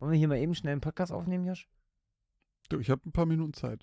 Wollen wir hier mal eben schnell einen Podcast aufnehmen, Josh? Du, ich habe ein paar Minuten Zeit.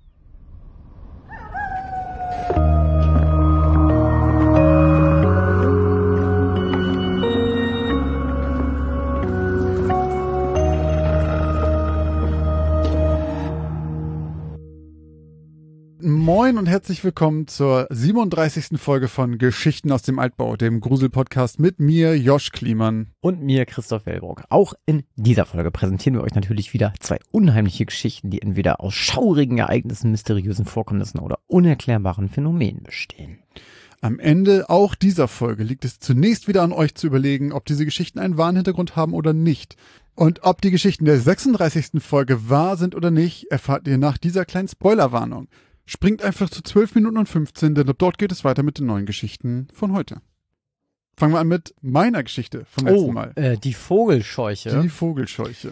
Moin und herzlich willkommen zur 37. Folge von Geschichten aus dem Altbau, dem Grusel-Podcast mit mir, Josh Kliemann. Und mir, Christoph Wellbrock. Auch in dieser Folge präsentieren wir euch natürlich wieder zwei unheimliche Geschichten, die entweder aus schaurigen Ereignissen, mysteriösen Vorkommnissen oder unerklärbaren Phänomenen bestehen. Am Ende auch dieser Folge liegt es zunächst wieder an euch zu überlegen, ob diese Geschichten einen wahren Hintergrund haben oder nicht. Und ob die Geschichten der 36. Folge wahr sind oder nicht, erfahrt ihr nach dieser kleinen Spoilerwarnung. Springt einfach zu 12 Minuten und 15, denn ab dort geht es weiter mit den neuen Geschichten von heute. Fangen wir an mit meiner Geschichte vom letzten Mal. Die Vogelscheuche. Die Vogelscheuche.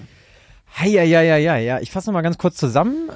Ja. Ich fasse noch mal ganz kurz zusammen.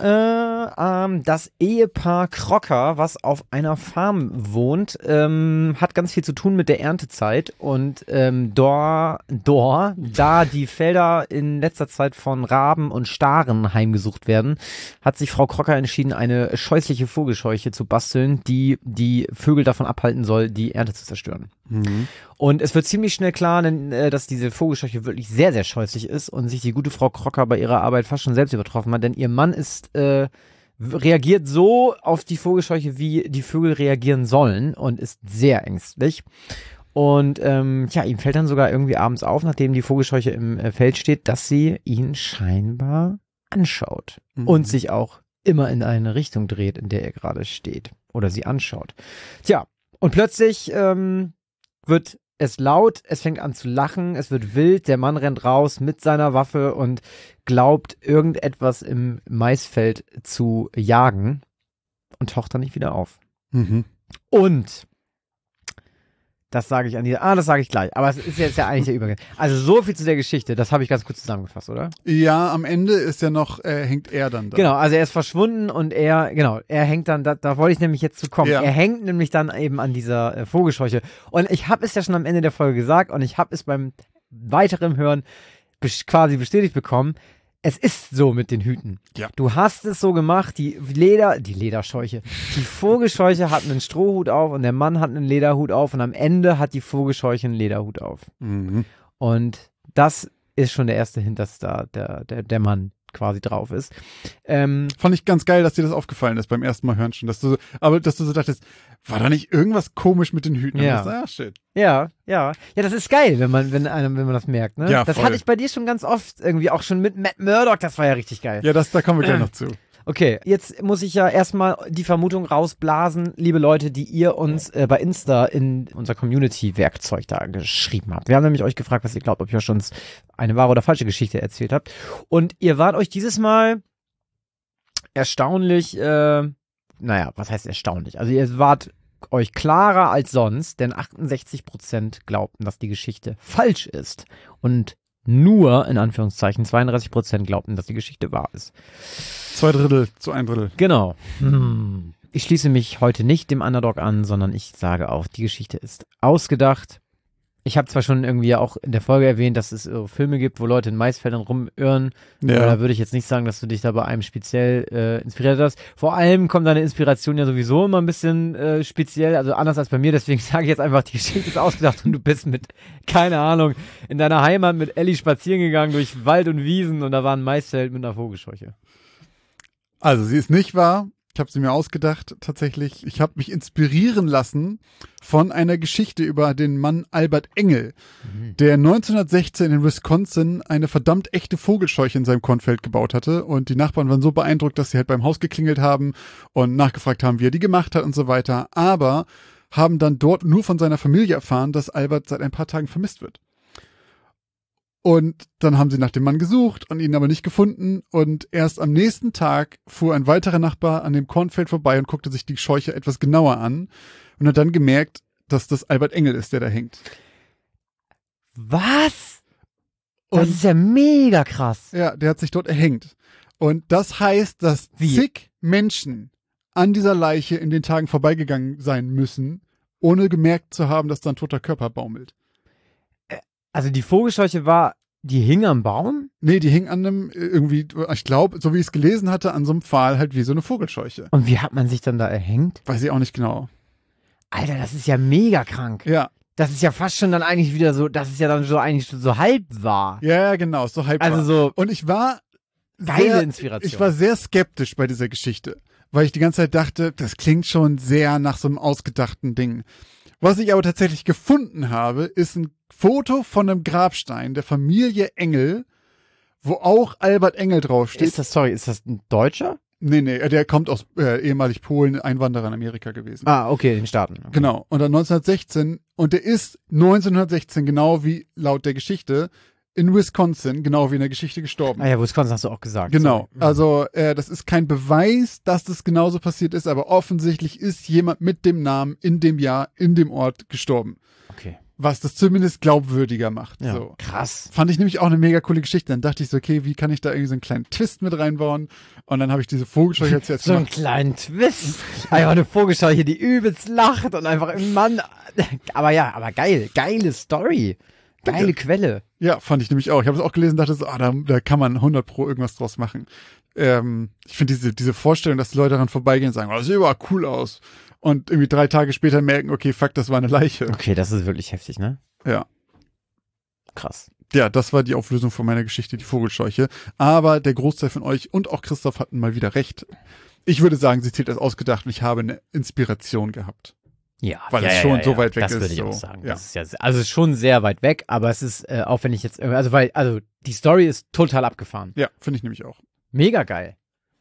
Das Ehepaar Crocker, was auf einer Farm wohnt, hat ganz viel zu tun mit der Erntezeit. Und da die Felder in letzter Zeit von Raben und Staren heimgesucht werden, hat sich Frau Crocker entschieden, eine scheußliche Vogelscheuche zu basteln, die die Vögel davon abhalten soll, die Ernte zu zerstören. Mhm. Und es wird ziemlich schnell klar, dass diese Vogelscheuche wirklich sehr, sehr scheußlich ist und sich die gute Frau Crocker bei ihrer Arbeit fast schon selbst übertroffen hat, denn ihr Mann reagiert so auf die Vogelscheuche, wie die Vögel reagieren sollen und ist sehr ängstlich. Und ihm fällt dann sogar irgendwie abends auf, nachdem die Vogelscheuche im Feld steht, dass sie ihn scheinbar anschaut und sich auch immer in eine Richtung dreht, in der er gerade steht oder sie anschaut. Tja, und plötzlich wird es laut, es fängt an zu lachen, es wird wild, der Mann rennt raus mit seiner Waffe und glaubt, irgendetwas im Maisfeld zu jagen und taucht dann nicht wieder auf. Mhm. Und das sage ich das sage ich gleich, aber es ist jetzt ja eigentlich der Übergang. Also so viel zu der Geschichte, das habe ich ganz kurz zusammengefasst, oder? Ja, am Ende ist ja noch, hängt er dann da. Genau, also er ist verschwunden und er hängt dann, da wollte ich nämlich jetzt zu kommen. Ja. Er hängt nämlich dann eben an dieser Vogelscheuche. Und ich habe es ja schon am Ende der Folge gesagt und ich habe es beim weiteren Hören quasi bestätigt bekommen. Es ist so mit den Hüten. Ja. Du hast es so gemacht, die Lederscheuche. Die Vogelscheuche hat einen Strohhut auf und der Mann hat einen Lederhut auf und am Ende hat die Vogelscheuche einen Lederhut auf. Mhm. Und das ist schon der erste Hint, dass da der Mann quasi drauf ist. Fand ich ganz geil, dass dir das aufgefallen ist beim ersten Mal hören schon, dass du so dachtest, war da nicht irgendwas komisch mit den Hüten? Ja. Shit. Ja, das ist geil, wenn man das merkt, ne? Ja, das voll. hatte ich bei dir schon ganz oft irgendwie, auch schon mit Matt Murdock, das war ja richtig geil. Ja, da kommen wir gleich noch zu. Okay, jetzt muss ich ja erstmal die Vermutung rausblasen, liebe Leute, die ihr uns bei Insta in unser Community-Werkzeug da geschrieben habt. Wir haben nämlich euch gefragt, was ihr glaubt, ob ihr uns eine wahre oder falsche Geschichte erzählt habt. Und ihr wart euch dieses Mal erstaunlich, was heißt erstaunlich? Also ihr wart euch klarer als sonst, denn 68% glaubten, dass die Geschichte falsch ist. Und nur, in Anführungszeichen, 32% glaubten, dass die Geschichte wahr ist. 2/3 zu 1/3. Genau. Ich schließe mich heute nicht dem Underdog an, sondern ich sage auch, die Geschichte ist ausgedacht. Ich habe zwar schon irgendwie auch in der Folge erwähnt, dass es Filme gibt, wo Leute in Maisfeldern rumirren. Ja. Da würde ich jetzt nicht sagen, dass du dich da bei einem speziell inspiriert hast. Vor allem kommt deine Inspiration ja sowieso immer ein bisschen speziell, also anders als bei mir. Deswegen sage ich jetzt einfach, die Geschichte ist ausgedacht und du bist mit, keine Ahnung, in deiner Heimat mit Ellie spazieren gegangen durch Wald und Wiesen und da war ein Maisfeld mit einer Vogelscheuche. Also sie ist nicht wahr. Ich habe sie mir ausgedacht, tatsächlich. Ich habe mich inspirieren lassen von einer Geschichte über den Mann Albert Engel, der 1916 in Wisconsin eine verdammt echte Vogelscheuche in seinem Kornfeld gebaut hatte. Und die Nachbarn waren so beeindruckt, dass sie halt beim Haus geklingelt haben und nachgefragt haben, wie er die gemacht hat und so weiter. Aber haben dann dort nur von seiner Familie erfahren, dass Albert seit ein paar Tagen vermisst wird. Und dann haben sie nach dem Mann gesucht und ihn aber nicht gefunden. Und erst am nächsten Tag fuhr ein weiterer Nachbar an dem Kornfeld vorbei und guckte sich die Scheuche etwas genauer an und hat dann gemerkt, dass das Albert Engel ist, der da hängt. Was? Das ist ja mega krass. Ja, der hat sich dort erhängt. Und das heißt, dass zig Menschen an dieser Leiche in den Tagen vorbeigegangen sein müssen, ohne gemerkt zu haben, dass da ein toter Körper baumelt. Also die Vogelscheuche war Die hing am Baum? Nee, die hing an einem, irgendwie, ich glaube, so wie ich es gelesen hatte, an so einem Pfahl halt wie so eine Vogelscheuche. Und wie hat man sich dann da erhängt? Weiß ich auch nicht genau. Alter, das ist ja mega krank. Ja. Das ist ja fast schon dann eigentlich wieder so, das ist ja dann so eigentlich so halb wahr. Ja, genau, so halb. Also so und ich war geile Inspiration. Ich war sehr skeptisch bei dieser Geschichte, weil ich die ganze Zeit dachte, das klingt schon sehr nach so einem ausgedachten Ding. Was ich aber tatsächlich gefunden habe, ist ein Foto von einem Grabstein der Familie Engel, wo auch Albert Engel draufsteht. Ist das ein Deutscher? Nee, der kommt aus ehemalig Polen, Einwanderer in Amerika gewesen. Ah, okay, in den Staaten. Okay. Genau. Und dann 1916, und der ist 1916, genau wie laut der Geschichte, in Wisconsin, genau wie in der Geschichte gestorben. Ah ja, Wisconsin hast du auch gesagt. Genau. Sorry. Also, das ist kein Beweis, dass das genauso passiert ist, aber offensichtlich ist jemand mit dem Namen in dem Jahr, in dem Ort gestorben. Okay. Was das zumindest glaubwürdiger macht. Ja, So. krass. Fand ich nämlich auch eine mega coole Geschichte. Dann dachte ich so, okay, wie kann ich da irgendwie so einen kleinen Twist mit reinbauen? Und dann habe ich diese Vogelscheuche jetzt So einen gemacht. kleinen Twist. Einfach eine Vogelscheuche, die übelst lacht und einfach im Mann. Aber geil. Geile Story. Geile Quelle. Ja, fand ich nämlich auch. Ich habe es auch gelesen und dachte so, da kann man 100 Pro irgendwas draus machen. Ich finde diese Vorstellung, dass die Leute daran vorbeigehen und sagen, oh, das sieht aber cool aus. Und irgendwie 3 Tage später merken, okay, fuck, das war eine Leiche. Okay, das ist wirklich heftig, ne? Ja. Krass. Ja, das war die Auflösung von meiner Geschichte, die Vogelscheuche. Aber der Großteil von euch und auch Christoph hatten mal wieder recht. Ich würde sagen, sie zählt als ausgedacht und ich habe eine Inspiration gehabt. Ja. Weil es schon so weit weg ist. Das würde ich so. auch sagen. Ja. Das ist also es ist schon sehr weit weg, aber es ist, auch wenn ich jetzt, also die Story ist total abgefahren. Ja, finde ich nämlich auch. Mega geil.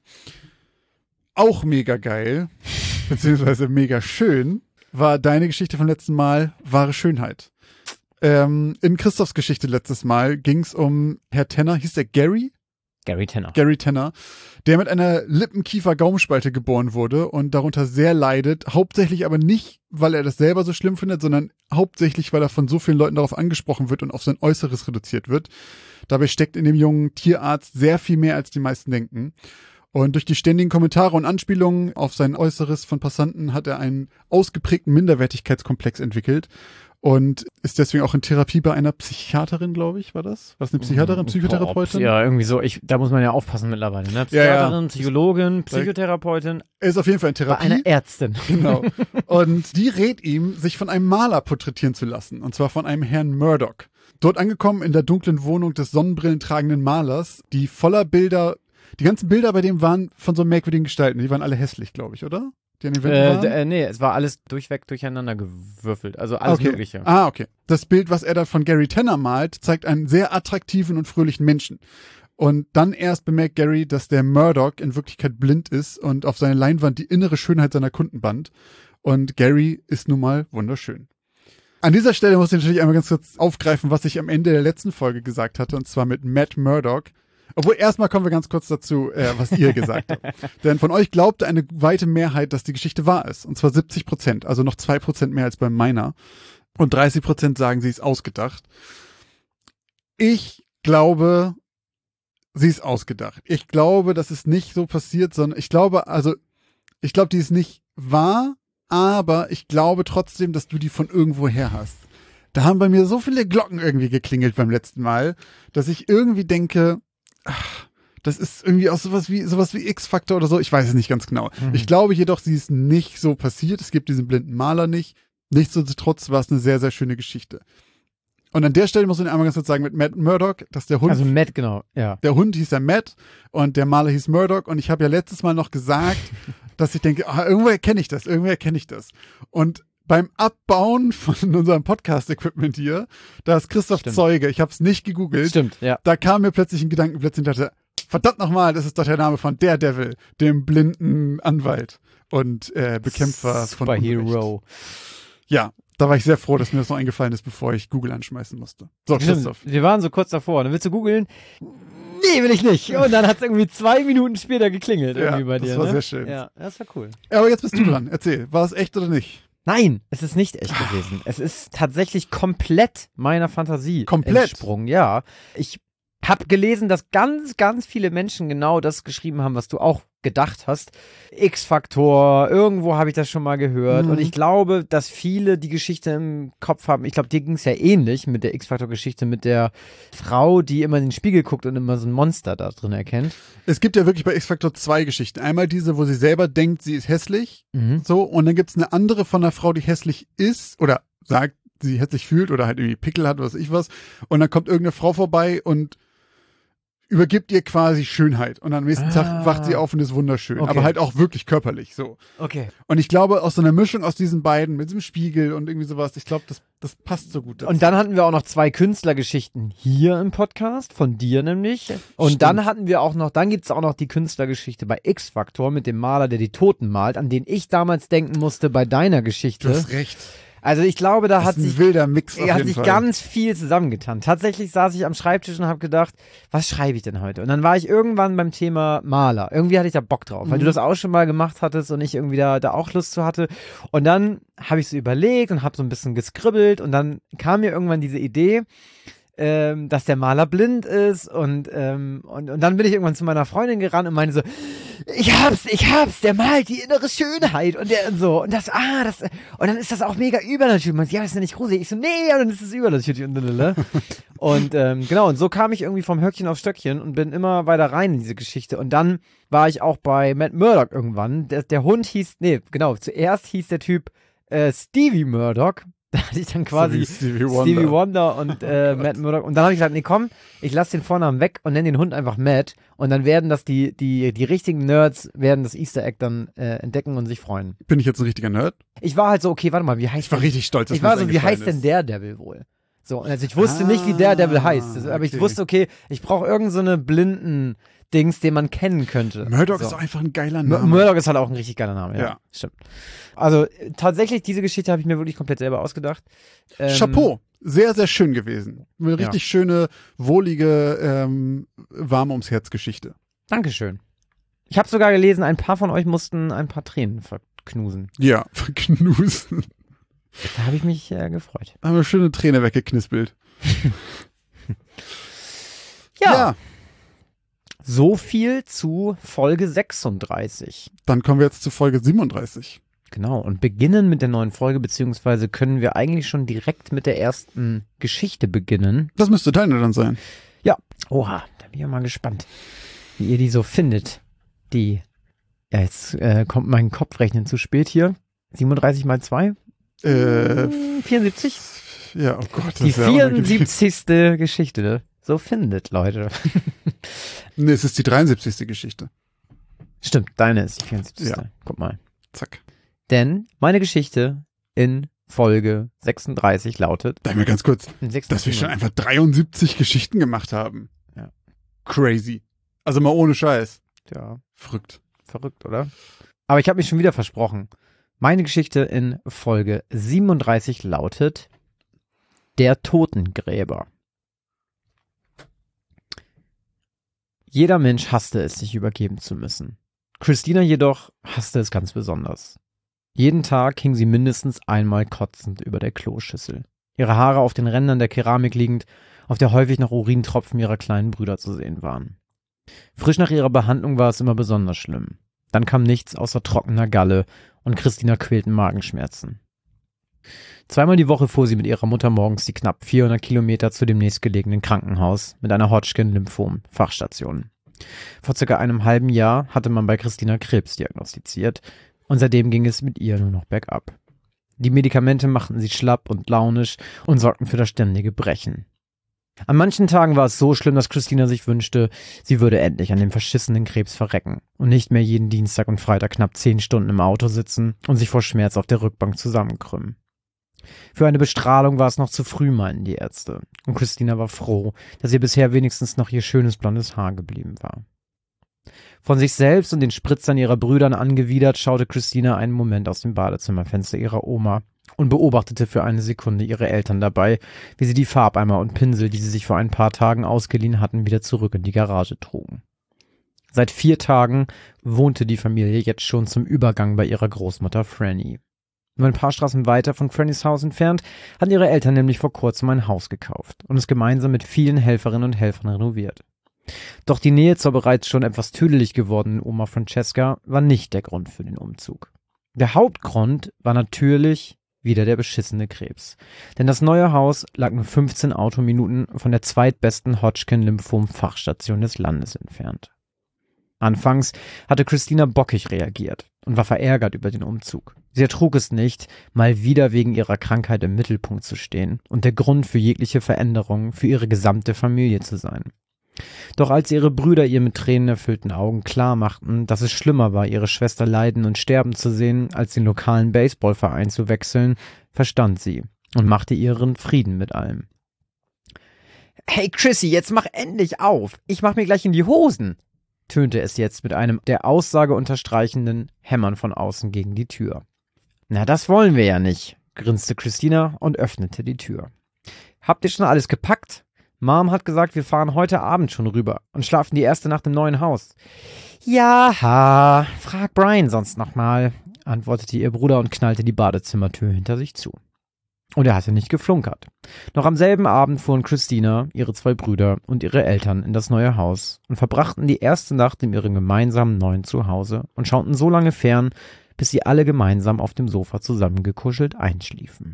Auch mega geil, beziehungsweise mega schön, war deine Geschichte vom letzten Mal, wahre Schönheit. In Christophs Geschichte letztes Mal ging es um Herr Tenner, hieß der Gary? Gary Tenner. Gary Tenner, der mit einer Lippenkiefer-Gaumenspalte geboren wurde und darunter sehr leidet, hauptsächlich aber nicht, weil er das selber so schlimm findet, sondern hauptsächlich, weil er von so vielen Leuten darauf angesprochen wird und auf sein Äußeres reduziert wird. Dabei steckt in dem jungen Tierarzt sehr viel mehr, als die meisten denken. Und durch die ständigen Kommentare und Anspielungen auf sein Äußeres von Passanten hat er einen ausgeprägten Minderwertigkeitskomplex entwickelt und ist deswegen auch in Therapie bei einer Psychiaterin, glaube ich, war das? War das eine Psychiaterin, Psychotherapeutin? Ja, irgendwie so. Da muss man ja aufpassen mittlerweile, ne? Psychiaterin, Psychologin, Psychotherapeutin. Er ist auf jeden Fall in Therapie. Bei einer Ärztin. Genau. Und die rät ihm, sich von einem Maler porträtieren zu lassen. Und zwar von einem Herrn Murdoch. Dort angekommen in der dunklen Wohnung des sonnenbrillentragenden Malers, die voller Bilder. Die ganzen Bilder bei dem waren von so merkwürdigen Gestalten. Die waren alle hässlich, glaube ich, oder? Die an den Wänden waren? Nee, es war alles durchweg durcheinander gewürfelt. Also alles Mögliche. Ah, okay. Das Bild, was er dann von Gary Tenner malt, zeigt einen sehr attraktiven und fröhlichen Menschen. Und dann erst bemerkt Gary, dass der Murdoch in Wirklichkeit blind ist und auf seine Leinwand die innere Schönheit seiner Kunden band. Und Gary ist nun mal wunderschön. An dieser Stelle muss ich natürlich einmal ganz kurz aufgreifen, was ich am Ende der letzten Folge gesagt hatte, und zwar mit Matt Murdock. Obwohl, erstmal kommen wir ganz kurz dazu, was ihr gesagt habt. Denn von euch glaubte eine weite Mehrheit, dass die Geschichte wahr ist. Und zwar 70%, also noch 2% mehr als beim meiner. Und 30% sagen, sie ist ausgedacht. Ich glaube, sie ist ausgedacht. Ich glaube, das ist nicht so passiert, sondern ich glaube, die ist nicht wahr, aber ich glaube trotzdem, dass du die von irgendwo her hast. Da haben bei mir so viele Glocken irgendwie geklingelt beim letzten Mal, dass ich irgendwie denke, ach, das ist irgendwie auch sowas wie X-Factor oder so. Ich weiß es nicht ganz genau. Ich glaube jedoch, sie ist nicht so passiert. Es gibt diesen blinden Maler nicht. Nichtsdestotrotz war es eine sehr, sehr schöne Geschichte. Und an der Stelle muss ich einmal ganz kurz sagen, mit Matt Murdoch, dass der Hund. Also Matt, genau, ja. Der Hund hieß ja Matt und der Maler hieß Murdoch. Und ich habe ja letztes Mal noch gesagt, dass ich denke, irgendwo erkenne ich das. Und beim Abbauen von unserem Podcast-Equipment hier, da ist Christoph Zeuge, ich habe es nicht gegoogelt. Stimmt, ja. Da kam mir plötzlich ein Gedankenblitz und dachte, verdammt nochmal, das ist doch der Name von Daredevil, dem blinden Anwalt und Bekämpfer von Superhero. Ja, da war ich sehr froh, dass mir das noch eingefallen ist, bevor ich Google anschmeißen musste. So, Christoph. Wir waren so kurz davor. Dann willst du googeln? Nee, will ich nicht. Und dann hat es irgendwie 2 Minuten später geklingelt irgendwie bei dir. Das war ne? sehr schön. Ja, das war cool. Ja, aber jetzt bist du dran. Erzähl, war es echt oder nicht? Nein, es ist nicht echt gewesen. Es ist tatsächlich komplett meiner Fantasie Komplett? entsprungen, ja. Ich habe gelesen, dass ganz, ganz viele Menschen genau das geschrieben haben, was du auch gedacht hast. X-Faktor, irgendwo habe ich das schon mal gehört. Und ich glaube, dass viele die Geschichte im Kopf haben. Ich glaube, dir ging es ja ähnlich mit der X-Faktor-Geschichte, mit der Frau, die immer in den Spiegel guckt und immer so ein Monster da drin erkennt. Es gibt ja wirklich bei X-Factor 2 Geschichten. Einmal diese, wo sie selber denkt, sie ist hässlich. So, und dann gibt's eine andere von einer Frau, die hässlich ist oder sagt, sie hässlich fühlt oder halt irgendwie Pickel hat oder was weiß ich was. Und dann kommt irgendeine Frau vorbei und übergibt ihr quasi Schönheit. Und am nächsten Tag wacht sie auf und ist wunderschön. Okay. Aber halt auch wirklich körperlich so. Okay. Und ich glaube, aus so einer Mischung aus diesen beiden, mit diesem Spiegel und irgendwie sowas, ich glaube, das passt so gut dazu. Und dann hatten wir auch noch 2 Künstlergeschichten hier im Podcast, von dir nämlich. Und Stimmt. dann hatten wir auch noch, dann gibt's auch noch die Künstlergeschichte bei X-Factor mit dem Maler, der die Toten malt, an den ich damals denken musste bei deiner Geschichte. Du hast recht. Also ich glaube, da Das hat ist ein sich wilder Mix auf hat jeden sich Fall. ganz viel zusammengetan. Tatsächlich saß ich am Schreibtisch und habe gedacht, was schreibe ich denn heute? Und dann war ich irgendwann beim Thema Maler. Irgendwie hatte ich da Bock drauf, weil du das auch schon mal gemacht hattest und ich irgendwie da auch Lust zu hatte. Und dann habe ich so überlegt und habe so ein bisschen geskribbelt und dann kam mir irgendwann diese Idee, dass der Maler blind ist und dann bin ich irgendwann zu meiner Freundin gerannt und meinte so, ich hab's, der malt die innere Schönheit und der und so und und dann ist das auch mega übernatürlich. Man sagt, ja, das ist ja nicht gruselig. Ich so, nee, ja, dann ist es übernatürlich und genau, und so kam ich irgendwie vom Höckchen auf Stöckchen und bin immer weiter rein in diese Geschichte und dann war ich auch bei Matt Murdock irgendwann. Der Hund zuerst hieß der Typ Stevie Murdoch. Da hatte ich dann quasi So wie Stevie Wonder und Matt Murdock. Und dann habe ich gesagt, nee, komm, ich lasse den Vornamen weg und nenne den Hund einfach Matt. Und dann werden das die richtigen Nerds werden das Easter Egg dann entdecken und sich freuen. Bin ich jetzt ein richtiger Nerd? Ich war halt so, okay, warte mal, wie heißt Ich war richtig stolz, dass Ich mir war das so, wie eingefallen heißt denn ist. Daredevil wohl? So, und also ich wusste nicht, wie Daredevil heißt. Also, aber ich okay. wusste, okay, ich brauche irgend so eine blinden Dings, den man kennen könnte. Murdoch so. ist auch einfach ein geiler Name. Murdoch ist halt auch ein richtig geiler Name, ja. Ja. Stimmt. Also tatsächlich, diese Geschichte habe ich mir wirklich komplett selber ausgedacht. Chapeau. Sehr, sehr schön gewesen. Eine richtig schöne, wohlige, warm ums Herz Geschichte. Dankeschön. Ich habe sogar gelesen, ein paar von euch mussten ein paar Tränen verknusen. Ja, verknusen. Da habe ich mich gefreut. Haben wir eine schöne Träne weggeknispelt. Ja. So viel zu Folge 36. Dann kommen wir jetzt zu Folge 37. Genau, und beginnen mit der neuen Folge, beziehungsweise können wir eigentlich schon direkt mit der ersten Geschichte beginnen. Das müsste deine dann sein. Ja, oha, da bin ich mal gespannt, wie ihr die so findet. Jetzt kommt mein Kopfrechnen zu spät hier. 37 mal 2? 74? Ja, oh Gott. Das Die ist ja unangenehm. 74. Geschichte, ne? So findet, Leute. Nee, es ist die 73. Geschichte. Stimmt, deine ist die 74. Ja. Guck mal. Zack. Denn meine Geschichte in Folge 36 lautet. Sag mir ganz kurz, In dass wir schon einfach 73 Geschichten gemacht haben. Ja. Crazy. Also mal ohne Scheiß. Ja, Verrückt. verrückt, oder? Aber ich habe mich schon wieder versprochen. Meine Geschichte in Folge 37 lautet Der Totengräber. Jeder Mensch hasste es, sich übergeben zu müssen. Christina jedoch hasste es ganz besonders. Jeden Tag hing sie mindestens einmal kotzend über der Kloschüssel. Ihre Haare auf den Rändern der Keramik liegend, auf der häufig noch Urintropfen ihrer kleinen Brüder zu sehen waren. Frisch nach ihrer Behandlung war es immer besonders schlimm. Dann kam nichts außer trockener Galle und Christina quälten Magenschmerzen. Zweimal die Woche fuhr sie mit ihrer Mutter morgens die knapp 400 Kilometer zu dem nächstgelegenen Krankenhaus mit einer Hodgkin-Lymphom-Fachstation. Vor circa einem halben Jahr hatte man bei Christina Krebs diagnostiziert und seitdem ging es mit ihr nur noch bergab. Die Medikamente machten sie schlapp und launisch und sorgten für das ständige Brechen. An manchen Tagen war es so schlimm, dass Christina sich wünschte, sie würde endlich an dem verschissenen Krebs verrecken und nicht mehr jeden Dienstag und Freitag knapp 10 Stunden im Auto sitzen und sich vor Schmerz auf der Rückbank zusammenkrümmen. Für eine Bestrahlung war es noch zu früh, meinten die Ärzte. Und Christina war froh, dass ihr bisher wenigstens noch ihr schönes blondes Haar geblieben war. Von sich selbst und den Spritzern ihrer Brüdern angewidert, schaute Christina einen Moment aus dem Badezimmerfenster ihrer Oma und beobachtete für eine Sekunde ihre Eltern dabei, wie sie die Farbeimer und Pinsel, die sie sich vor ein paar Tagen ausgeliehen hatten, wieder zurück in die Garage trugen. Seit 4 Tagen wohnte die Familie jetzt schon zum Übergang bei ihrer Großmutter Franny. Nur ein paar Straßen weiter von Frannys Haus entfernt hatten ihre Eltern nämlich vor kurzem ein Haus gekauft und es gemeinsam mit vielen Helferinnen und Helfern renoviert. Doch die Nähe zur bereits schon etwas tüdelig gewordenen Oma Francesca war nicht der Grund für den Umzug. Der Hauptgrund war natürlich wieder der beschissene Krebs. Denn das neue Haus lag nur 15 Autominuten von der zweitbesten Hodgkin-Lymphom-Fachstation des Landes entfernt. Anfangs hatte Christina bockig reagiert und war verärgert über den Umzug. Sie ertrug es nicht, mal wieder wegen ihrer Krankheit im Mittelpunkt zu stehen und der Grund für jegliche Veränderungen für ihre gesamte Familie zu sein. Doch als ihre Brüder ihr mit tränenerfüllten Augen klar machten, dass es schlimmer war, ihre Schwester leiden und sterben zu sehen, als den lokalen Baseballverein zu wechseln, verstand sie und machte ihren Frieden mit allem. »Hey Chrissy, jetzt mach endlich auf! Ich mach mir gleich in die Hosen!« tönte es jetzt mit einem der Aussage unterstreichenden Hämmern von außen gegen die Tür. »Na, das wollen wir ja nicht«, grinste Christina und öffnete die Tür. »Habt ihr schon alles gepackt? Mom hat gesagt, wir fahren heute Abend schon rüber und schlafen die erste Nacht im neuen Haus.« »Ja, frag Brian sonst nochmal«, antwortete ihr Bruder und knallte die Badezimmertür hinter sich zu. Und er hatte nicht geflunkert. Noch am selben Abend fuhren Christina, ihre 2 Brüder und ihre Eltern in das neue Haus und verbrachten die erste Nacht in ihrem gemeinsamen neuen Zuhause und schauten so lange fern, bis sie alle gemeinsam auf dem Sofa zusammengekuschelt einschliefen.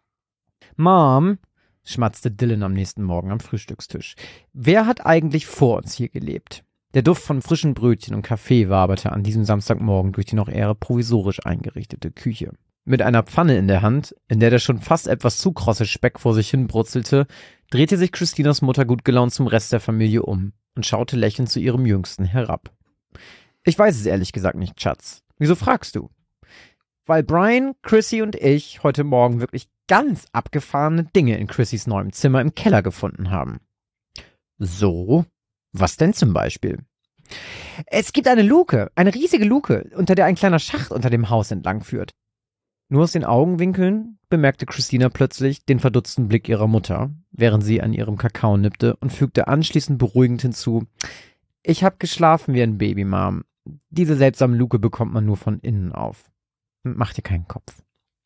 »Mom«, schmatzte Dylan am nächsten Morgen am Frühstückstisch, »wer hat eigentlich vor uns hier gelebt?« Der Duft von frischen Brötchen und Kaffee waberte an diesem Samstagmorgen durch die noch eher provisorisch eingerichtete Küche. Mit einer Pfanne in der Hand, in der schon fast etwas zu krosse Speck vor sich hin brutzelte, drehte sich Christinas Mutter gut gelaunt zum Rest der Familie um und schaute lächelnd zu ihrem Jüngsten herab. »Ich weiß es ehrlich gesagt nicht, Schatz. Wieso fragst du?« »Weil Brian, Chrissy und ich heute Morgen wirklich ganz abgefahrene Dinge in Chrissys neuem Zimmer im Keller gefunden haben.« »So? Was denn zum Beispiel?« »Es gibt eine Luke, eine riesige Luke, unter der ein kleiner Schacht unter dem Haus entlang führt.« Nur aus den Augenwinkeln bemerkte Christina plötzlich den verdutzten Blick ihrer Mutter, während sie an ihrem Kakao nippte und fügte anschließend beruhigend hinzu: »Ich hab geschlafen wie ein Baby, Mom. Diese seltsame Luke bekommt man nur von innen auf. Mach dir keinen Kopf.«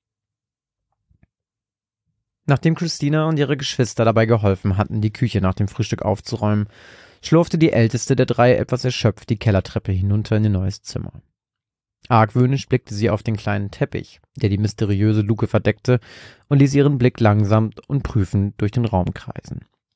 Nachdem Christina und ihre Geschwister dabei geholfen hatten, die Küche nach dem Frühstück aufzuräumen, schlurfte die älteste der 3 etwas erschöpft die Kellertreppe hinunter in ihr neues Zimmer. Argwöhnisch blickte sie auf den kleinen Teppich, der die mysteriöse Luke verdeckte, und ließ ihren Blick langsam und prüfend durch den Raum kreisen.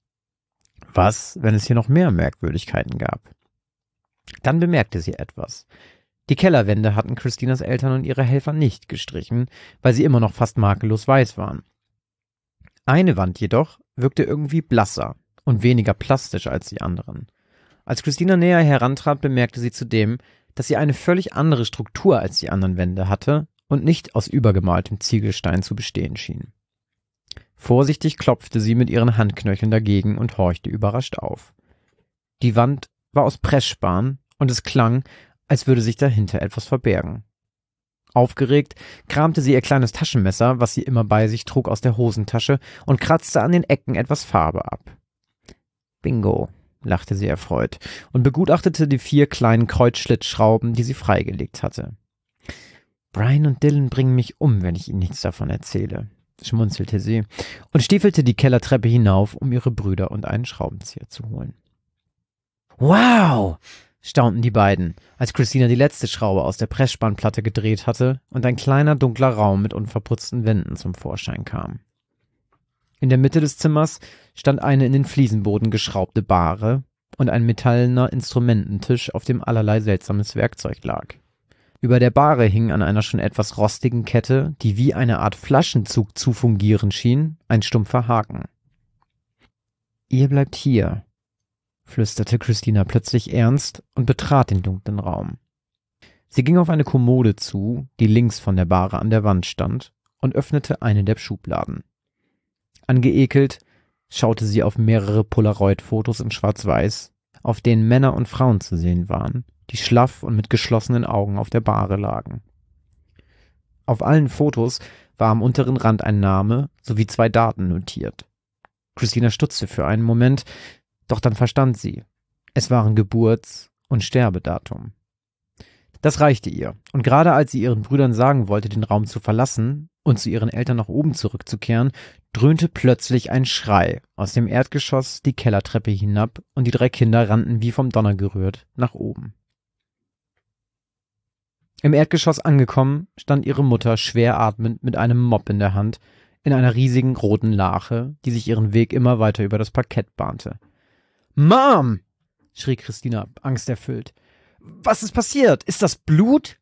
Was, wenn es hier noch mehr Merkwürdigkeiten gab? Dann bemerkte sie etwas. Die Kellerwände hatten Christinas Eltern und ihre Helfer nicht gestrichen, weil sie immer noch fast makellos weiß waren. Eine Wand jedoch wirkte irgendwie blasser und weniger plastisch als die anderen. Als Christina näher herantrat, bemerkte sie zudem, dass sie eine völlig andere Struktur als die anderen Wände hatte und nicht aus übergemaltem Ziegelstein zu bestehen schien. Vorsichtig klopfte sie mit ihren Handknöcheln dagegen und horchte überrascht auf. Die Wand war aus Pressspan und es klang, als würde sich dahinter etwas verbergen. Aufgeregt kramte sie ihr kleines Taschenmesser, was sie immer bei sich trug, aus der Hosentasche und kratzte an den Ecken etwas Farbe ab. »Bingo«, lachte sie erfreut und begutachtete die 4 kleinen Kreuzschlitzschrauben, die sie freigelegt hatte. »Brian und Dylan bringen mich um, wenn ich ihnen nichts davon erzähle«, schmunzelte sie und stiefelte die Kellertreppe hinauf, um ihre Brüder und einen Schraubenzieher zu holen. »Wow«, staunten die beiden, als Christina die letzte Schraube aus der Pressspannplatte gedreht hatte und ein kleiner dunkler Raum mit unverputzten Wänden zum Vorschein kam. In der Mitte des Zimmers stand eine in den Fliesenboden geschraubte Bahre und ein metallener Instrumententisch, auf dem allerlei seltsames Werkzeug lag. Über der Bahre hing an einer schon etwas rostigen Kette, die wie eine Art Flaschenzug zu fungieren schien, ein stumpfer Haken. »Ihr bleibt hier«, flüsterte Christina plötzlich ernst und betrat den dunklen Raum. Sie ging auf eine Kommode zu, die links von der Bahre an der Wand stand, und öffnete eine der Schubladen. Angeekelt schaute sie auf mehrere Polaroid-Fotos in Schwarz-Weiß, auf denen Männer und Frauen zu sehen waren, die schlaff und mit geschlossenen Augen auf der Bahre lagen. Auf allen Fotos war am unteren Rand ein Name sowie 2 Daten notiert. Christina stutzte für einen Moment, doch dann verstand sie. Es waren Geburts- und Sterbedatum. Das reichte ihr, und gerade als sie ihren Brüdern sagen wollte, den Raum zu verlassen, und zu ihren Eltern nach oben zurückzukehren, dröhnte plötzlich ein Schrei aus dem Erdgeschoss die Kellertreppe hinab und die 3 Kinder rannten wie vom Donner gerührt nach oben. Im Erdgeschoss angekommen, stand ihre Mutter schwer atmend mit einem Mopp in der Hand in einer riesigen roten Lache, die sich ihren Weg immer weiter über das Parkett bahnte. »Mom!« schrie Christina angsterfüllt. »Was ist passiert? Ist das Blut?«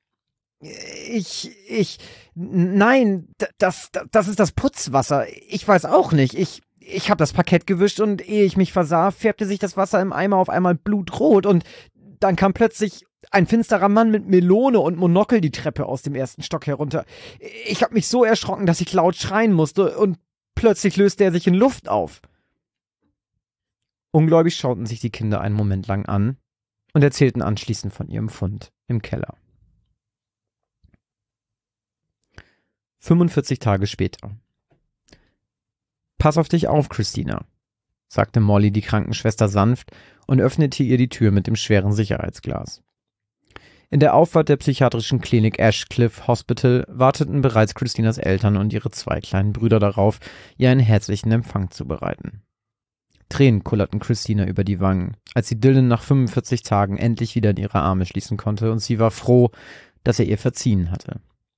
Nein, das ist das Putzwasser. Ich weiß auch nicht. Ich habe das Parkett gewischt und ehe ich mich versah, färbte sich das Wasser im Eimer auf einmal blutrot und dann kam plötzlich ein finsterer Mann mit Melone und Monokel die Treppe aus dem 1. Stock herunter. Ich habe mich so erschrocken, dass ich laut schreien musste und plötzlich löste er sich in Luft auf. Ungläubig schauten sich die Kinder einen Moment lang an und erzählten anschließend von ihrem Fund im Keller. 45 Tage später. »Pass auf dich auf, Christina«, sagte Molly die Krankenschwester sanft und öffnete ihr die Tür mit dem schweren Sicherheitsglas. In der Auffahrt der psychiatrischen Klinik Ashcliff Hospital warteten bereits Christinas Eltern und ihre 2 kleinen Brüder darauf, ihr einen herzlichen Empfang zu bereiten. Tränen kullerten Christina über die Wangen, als sie Dylan nach 45 Tagen endlich wieder in ihre Arme schließen konnte, und sie war froh, dass er ihr verziehen hatte.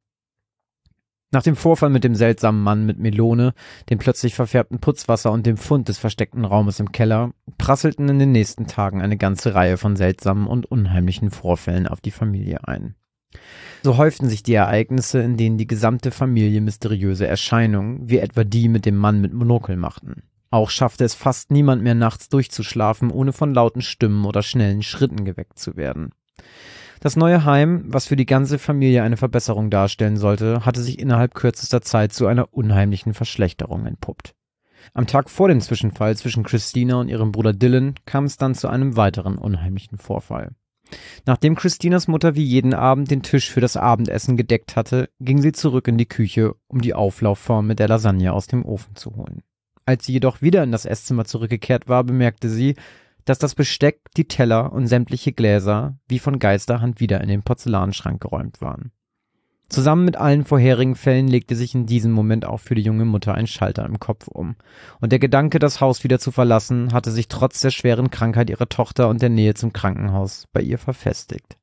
Nach dem Vorfall mit dem seltsamen Mann mit Melone, dem plötzlich verfärbten Putzwasser und dem Fund des versteckten Raumes im Keller, prasselten in den nächsten Tagen eine ganze Reihe von seltsamen und unheimlichen Vorfällen auf die Familie ein. So häuften sich die Ereignisse, in denen die gesamte Familie mysteriöse Erscheinungen, wie etwa die mit dem Mann mit Monokel, machten. Auch schaffte es fast niemand mehr nachts durchzuschlafen, ohne von lauten Stimmen oder schnellen Schritten geweckt zu werden. Das neue Heim, was für die ganze Familie eine Verbesserung darstellen sollte, hatte sich innerhalb kürzester Zeit zu einer unheimlichen Verschlechterung entpuppt. Am Tag vor dem Zwischenfall zwischen Christina und ihrem Bruder Dylan kam es dann zu einem weiteren unheimlichen Vorfall. Nachdem Christinas Mutter wie jeden Abend den Tisch für das Abendessen gedeckt hatte, ging sie zurück in die Küche, um die Auflaufform mit der Lasagne aus dem Ofen zu holen. Als sie jedoch wieder in das Esszimmer zurückgekehrt war, bemerkte sie, dass das Besteck, die Teller und sämtliche Gläser wie von Geisterhand wieder in den Porzellanschrank geräumt waren. Zusammen mit allen vorherigen Fällen legte sich in diesem Moment auch für die junge Mutter ein Schalter im Kopf um. Und der Gedanke, das Haus wieder zu verlassen, hatte sich trotz der schweren Krankheit ihrer Tochter und der Nähe zum Krankenhaus bei ihr verfestigt.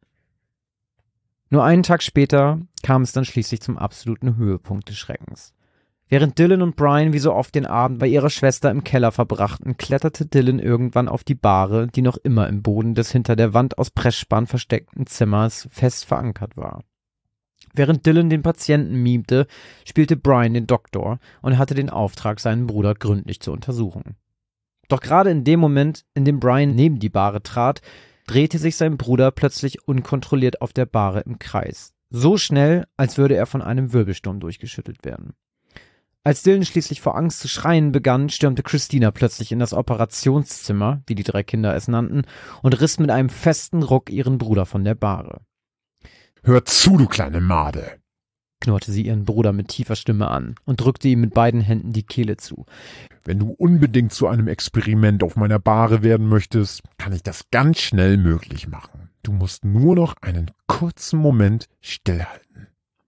Nur einen Tag später kam es dann schließlich zum absoluten Höhepunkt des Schreckens. Während Dylan und Brian wie so oft den Abend bei ihrer Schwester im Keller verbrachten, kletterte Dylan irgendwann auf die Bahre, die noch immer im Boden des hinter der Wand aus Pressspan versteckten Zimmers fest verankert war. Während Dylan den Patienten mimte, spielte Brian den Doktor und hatte den Auftrag, seinen Bruder gründlich zu untersuchen. Doch gerade in dem Moment, in dem Brian neben die Bahre trat, drehte sich sein Bruder plötzlich unkontrolliert auf der Bahre im Kreis. So schnell, als würde er von einem Wirbelsturm durchgeschüttelt werden. Als Dylan schließlich vor Angst zu schreien begann, stürmte Christina plötzlich in das Operationszimmer, wie die 3 Kinder es nannten, und riss mit einem festen Ruck ihren Bruder von der Bahre. »Hör zu, du kleine Made«, knurrte sie ihren Bruder mit tiefer Stimme an und drückte ihm mit beiden Händen die Kehle zu. »Wenn du unbedingt zu einem Experiment auf meiner Bahre werden möchtest, kann ich das ganz schnell möglich machen. Du musst nur noch einen kurzen Moment stillhalten.«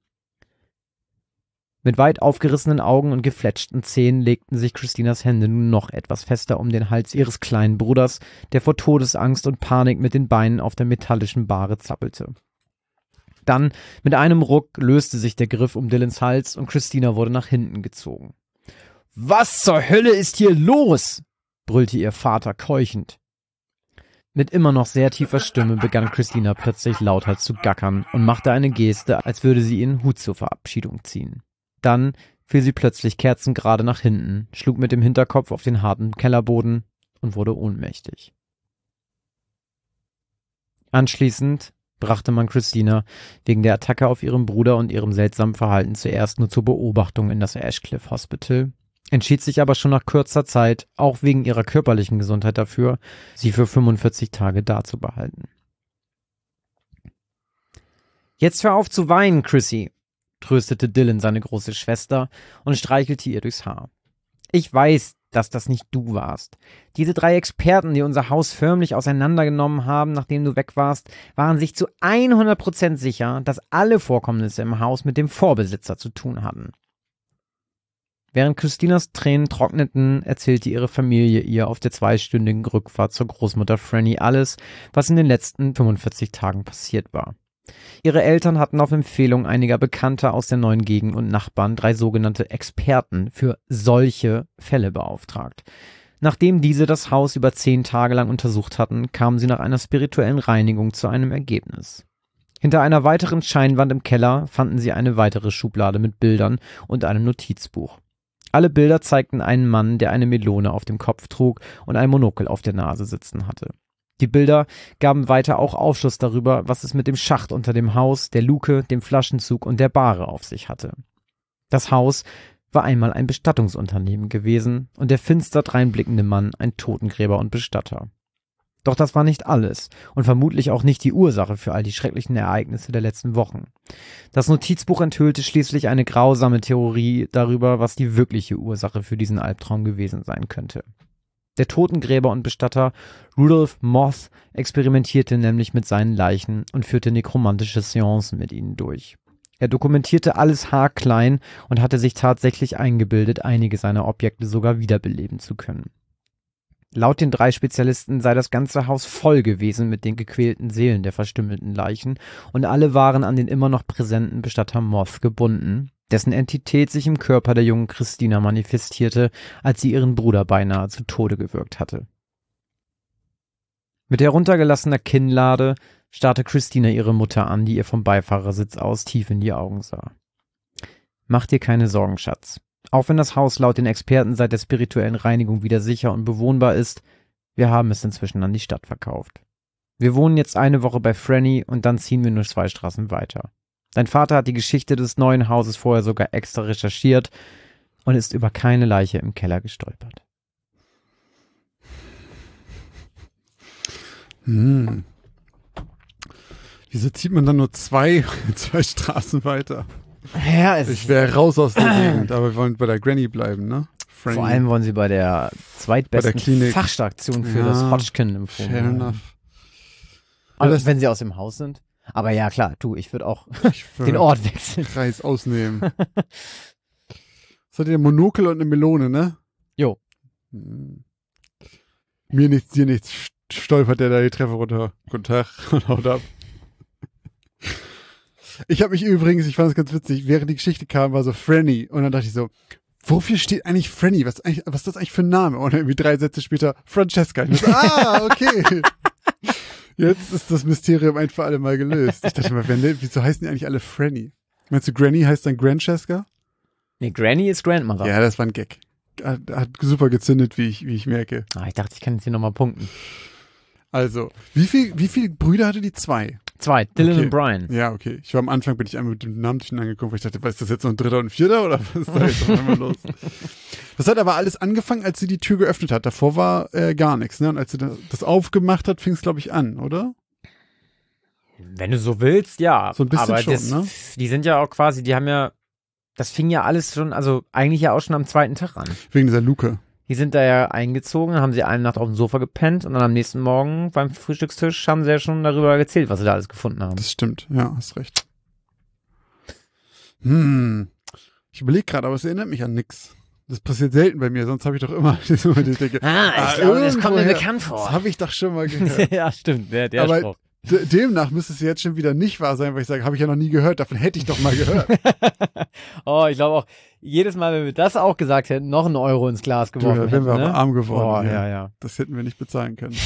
Mit weit aufgerissenen Augen und gefletschten Zähnen legten sich Christinas Hände nun noch etwas fester um den Hals ihres kleinen Bruders, der vor Todesangst und Panik mit den Beinen auf der metallischen Bahre zappelte. Dann, mit einem Ruck, löste sich der Griff um Dylans Hals und Christina wurde nach hinten gezogen. »Was zur Hölle ist hier los?« brüllte ihr Vater keuchend. Mit immer noch sehr tiefer Stimme begann Christina plötzlich lauter zu gackern und machte eine Geste, als würde sie ihren Hut zur Verabschiedung ziehen. Dann fiel sie plötzlich kerzengerade nach hinten, schlug mit dem Hinterkopf auf den harten Kellerboden und wurde ohnmächtig. Anschließend brachte man Christina wegen der Attacke auf ihren Bruder und ihrem seltsamen Verhalten zuerst nur zur Beobachtung in das Ashcliff Hospital, entschied sich aber schon nach kurzer Zeit, auch wegen ihrer körperlichen Gesundheit dafür, sie für 45 Tage dazubehalten. »Jetzt hör auf zu weinen, Chrissy«, tröstete Dylan seine große Schwester und streichelte ihr durchs Haar. »Ich weiß, dass das nicht du warst. Diese 3 Experten, die unser Haus förmlich auseinandergenommen haben, nachdem du weg warst, waren sich zu 100% sicher, dass alle Vorkommnisse im Haus mit dem Vorbesitzer zu tun hatten. Während Christinas Tränen trockneten, erzählte ihre Familie ihr auf der 2-stündigen Rückfahrt zur Großmutter Franny alles, was in den letzten 45 Tagen passiert war. Ihre Eltern hatten auf Empfehlung einiger Bekannter aus der neuen Gegend und Nachbarn 3 sogenannte Experten für solche Fälle beauftragt. Nachdem diese das Haus über 10 Tage lang untersucht hatten, kamen sie nach einer spirituellen Reinigung zu einem Ergebnis. Hinter einer weiteren Scheinwand im Keller fanden sie eine weitere Schublade mit Bildern und einem Notizbuch. Alle Bilder zeigten einen Mann, der eine Melone auf dem Kopf trug und ein Monokel auf der Nase sitzen hatte. Die Bilder gaben weiter auch Aufschluss darüber, was es mit dem Schacht unter dem Haus, der Luke, dem Flaschenzug und der Bahre auf sich hatte. Das Haus war einmal ein Bestattungsunternehmen gewesen und der finster dreinblickende Mann ein Totengräber und Bestatter. Doch das war nicht alles und vermutlich auch nicht die Ursache für all die schrecklichen Ereignisse der letzten Wochen. Das Notizbuch enthüllte schließlich eine grausame Theorie darüber, was die wirkliche Ursache für diesen Albtraum gewesen sein könnte. Der Totengräber und Bestatter Rudolph Moth experimentierte nämlich mit seinen Leichen und führte nekromantische Seancen mit ihnen durch. Er dokumentierte alles haarklein und hatte sich tatsächlich eingebildet, einige seiner Objekte sogar wiederbeleben zu können. Laut den 3 Spezialisten sei das ganze Haus voll gewesen mit den gequälten Seelen der verstümmelten Leichen und alle waren an den immer noch präsenten Bestatter Moth gebunden, dessen Entität sich im Körper der jungen Christina manifestierte, als sie ihren Bruder beinahe zu Tode gewürgt hatte. Mit heruntergelassener Kinnlade starrte Christina ihre Mutter an, die ihr vom Beifahrersitz aus tief in die Augen sah. »Mach dir keine Sorgen, Schatz. Auch wenn das Haus laut den Experten seit der spirituellen Reinigung wieder sicher und bewohnbar ist, wir haben es inzwischen an die Stadt verkauft. Wir wohnen jetzt eine Woche bei Franny und dann ziehen wir nur 2 Straßen weiter. Dein Vater hat die Geschichte des neuen Hauses vorher sogar extra recherchiert und ist über keine Leiche im Keller gestolpert.« Wieso zieht man dann nur 2 Straßen weiter? Ja, Ich wäre raus aus der Gegend, aber wir wollen bei der Granny bleiben, ne? Franny. Vor allem wollen sie bei der zweitbesten Klinik. Fachstation für Ja, das Hodgkin empfohlen Fair werden. enough. Also, wenn sie aus dem Haus sind. Aber ja, klar, ich würde auch Ich würd den Ort wechseln. Kreis ausnehmen. Was hat ihr? Monokel und eine Melone, ne? Jo. Mir nichts, dir nichts. Stolpert der da die Treppe runter. Guten Tag und haut ab. Ich habe mich übrigens, ich fand es ganz witzig, während die Geschichte kam, war so Franny und dann dachte ich so, wofür steht eigentlich Franny? Was ist das eigentlich für ein Name? Und dann irgendwie 3 Sätze später Francesca. Ich so, okay. Jetzt ist das Mysterium ein für alle Mal gelöst. Ich dachte mal, wieso heißen die eigentlich alle Franny? Meinst du, Granny heißt dann Grandcheska? Nee, Granny ist Grandmother. Ja, das war ein Gag. Hat super gezündet, wie ich merke. Ich dachte, ich kann jetzt hier nochmal punkten. Also, wie viele Brüder hatte die? 2? 2, Dylan Okay. und Brian. Ja, okay. Ich war am Anfang, bin ich einmal mit dem Namentchen angeguckt, weil ich dachte, ist das jetzt noch ein 3. und 4. oder was ist da jetzt auf einmal los? Das hat aber alles angefangen, als sie die Tür geöffnet hat. Davor war gar nichts, ne? Und als sie das aufgemacht hat, fing es, glaube ich, an, oder? Wenn du so willst, ja. So ein bisschen aber schon, ne? Die sind ja auch quasi, die haben ja, das fing ja alles schon, also eigentlich ja auch schon am 2. Tag an. Wegen dieser Luke. Die sind da ja eingezogen, haben sie eine Nacht auf dem Sofa gepennt und dann am nächsten Morgen beim Frühstückstisch haben sie ja schon darüber erzählt, was sie da alles gefunden haben. Das stimmt, ja, hast recht. Ich überlege gerade, aber es erinnert mich an nix. Das passiert selten bei mir, sonst habe ich doch immer ich denke, ich glaube, das kommt mir irgendwoher- bekannt Das vor. habe ich doch schon mal gehört. Ja, stimmt, der Aber Spruch. demnach müsste es jetzt schon wieder nicht wahr sein, weil ich sage, habe ich ja noch nie gehört, davon hätte ich doch mal gehört. Ich glaube auch, jedes Mal, wenn wir das auch gesagt hätten, noch einen Euro ins Glas Du, geworfen da wären wir hätten, aber ne? arm geworden. Ja. Das hätten wir nicht bezahlen können.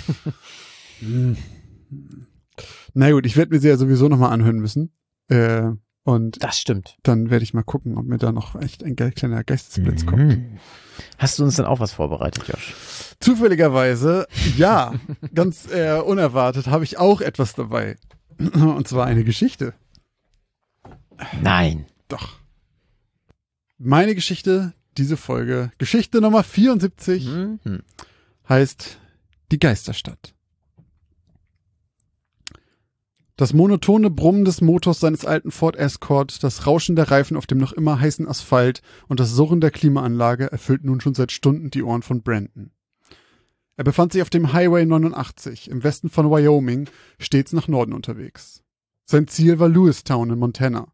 Na gut, ich werde mir sie ja sowieso nochmal anhören müssen. Und Das stimmt. dann werde ich mal gucken, ob mir da noch echt ein kleiner Geistesblitz kommt. Hast du uns denn auch was vorbereitet, Josh? Zufälligerweise, ja, ganz unerwartet, habe ich auch etwas dabei. Und zwar eine Geschichte. Nein. Doch. Meine Geschichte, diese Folge, Geschichte Nummer 74, heißt Die Geisterstadt. Das monotone Brummen des Motors seines alten Ford Escort, das Rauschen der Reifen auf dem noch immer heißen Asphalt und das Surren der Klimaanlage erfüllt nun schon seit Stunden die Ohren von Brandon. Er befand sich auf dem Highway 89 im Westen von Wyoming, stets nach Norden unterwegs. Sein Ziel war Lewistown in Montana.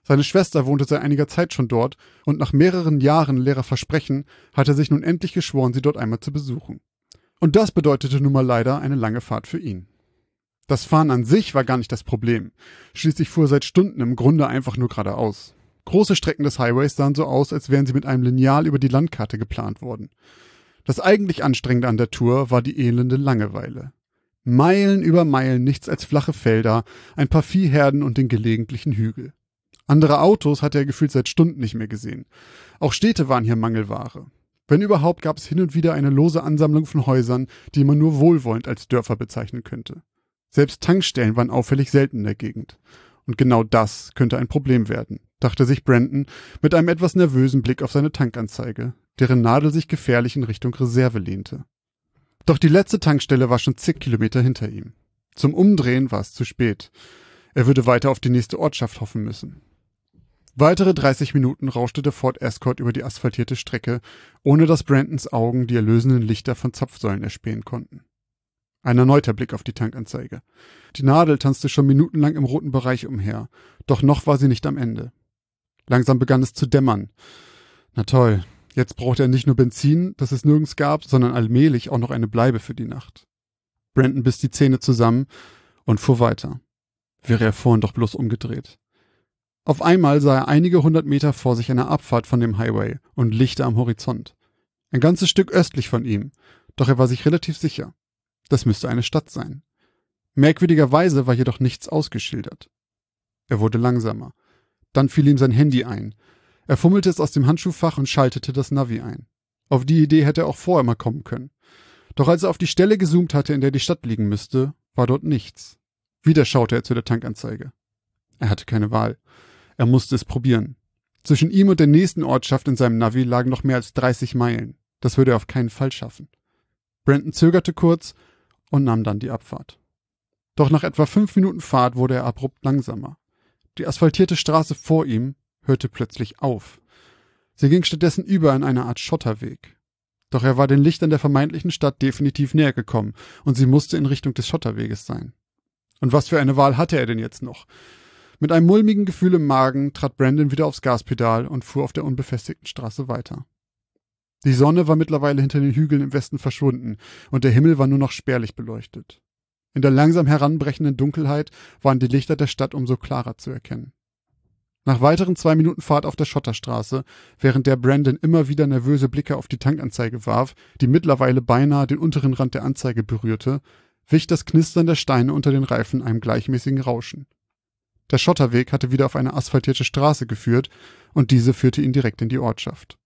Seine Schwester wohnte seit einiger Zeit schon dort und nach mehreren Jahren leerer Versprechen hatte er sich nun endlich geschworen, sie dort einmal zu besuchen. Und das bedeutete nun mal leider eine lange Fahrt für ihn. Das Fahren an sich war gar nicht das Problem. Schließlich fuhr er seit Stunden im Grunde einfach nur geradeaus. Große Strecken des Highways sahen so aus, als wären sie mit einem Lineal über die Landkarte geplant worden. Das eigentlich Anstrengende an der Tour war die elende Langeweile. Meilen über Meilen nichts als flache Felder, ein paar Viehherden und den gelegentlichen Hügel. Andere Autos hatte er gefühlt seit Stunden nicht mehr gesehen. Auch Städte waren hier Mangelware. Wenn überhaupt, gab es hin und wieder eine lose Ansammlung von Häusern, die man nur wohlwollend als Dörfer bezeichnen könnte. Selbst Tankstellen waren auffällig selten in der Gegend. Und genau das könnte ein Problem werden, dachte sich Brandon mit einem etwas nervösen Blick auf seine Tankanzeige, deren Nadel sich gefährlich in Richtung Reserve lehnte. Doch die letzte Tankstelle war schon zig Kilometer hinter ihm. Zum Umdrehen war es zu spät. Er würde weiter auf die nächste Ortschaft hoffen müssen. Weitere 30 Minuten rauschte der Ford Escort über die asphaltierte Strecke, ohne dass Brandons Augen die erlösenden Lichter von Zapfsäulen erspähen konnten. Ein erneuter Blick auf die Tankanzeige. Die Nadel tanzte schon minutenlang im roten Bereich umher, doch noch war sie nicht am Ende. Langsam begann es zu dämmern. Na toll, jetzt brauchte er nicht nur Benzin, das es nirgends gab, sondern allmählich auch noch eine Bleibe für die Nacht. Brandon biss die Zähne zusammen und fuhr weiter. Wäre er vorhin doch bloß umgedreht. Auf einmal sah er einige 100 Meter vor sich eine Abfahrt von dem Highway und Lichter am Horizont. Ein ganzes Stück östlich von ihm, doch er war sich relativ sicher. Das müsste eine Stadt sein. Merkwürdigerweise war jedoch nichts ausgeschildert. Er wurde langsamer. Dann fiel ihm sein Handy ein. Er fummelte es aus dem Handschuhfach und schaltete das Navi ein. Auf die Idee hätte er auch vorher mal kommen können. Doch als er auf die Stelle gezoomt hatte, in der die Stadt liegen müsste, war dort nichts. Wieder schaute er zu der Tankanzeige. Er hatte keine Wahl. Er musste es probieren. Zwischen ihm und der nächsten Ortschaft in seinem Navi lagen noch mehr als 30 Meilen. Das würde er auf keinen Fall schaffen. Brandon zögerte kurz und nahm dann die Abfahrt. Doch nach etwa 5 Minuten Fahrt wurde er abrupt langsamer. Die asphaltierte Straße vor ihm hörte plötzlich auf. Sie ging stattdessen über in eine Art Schotterweg. Doch er war den Lichtern der vermeintlichen Stadt definitiv näher gekommen und sie musste in Richtung des Schotterweges sein. Und was für eine Wahl hatte er denn jetzt noch? Mit einem mulmigen Gefühl im Magen trat Brandon wieder aufs Gaspedal und fuhr auf der unbefestigten Straße weiter. Die Sonne war mittlerweile hinter den Hügeln im Westen verschwunden und der Himmel war nur noch spärlich beleuchtet. In der langsam heranbrechenden Dunkelheit waren die Lichter der Stadt umso klarer zu erkennen. Nach weiteren 2 Minuten Fahrt auf der Schotterstraße, während der Brandon immer wieder nervöse Blicke auf die Tankanzeige warf, die mittlerweile beinahe den unteren Rand der Anzeige berührte, wich das Knistern der Steine unter den Reifen einem gleichmäßigen Rauschen. Der Schotterweg hatte wieder auf eine asphaltierte Straße geführt und diese führte ihn direkt in die Ortschaft.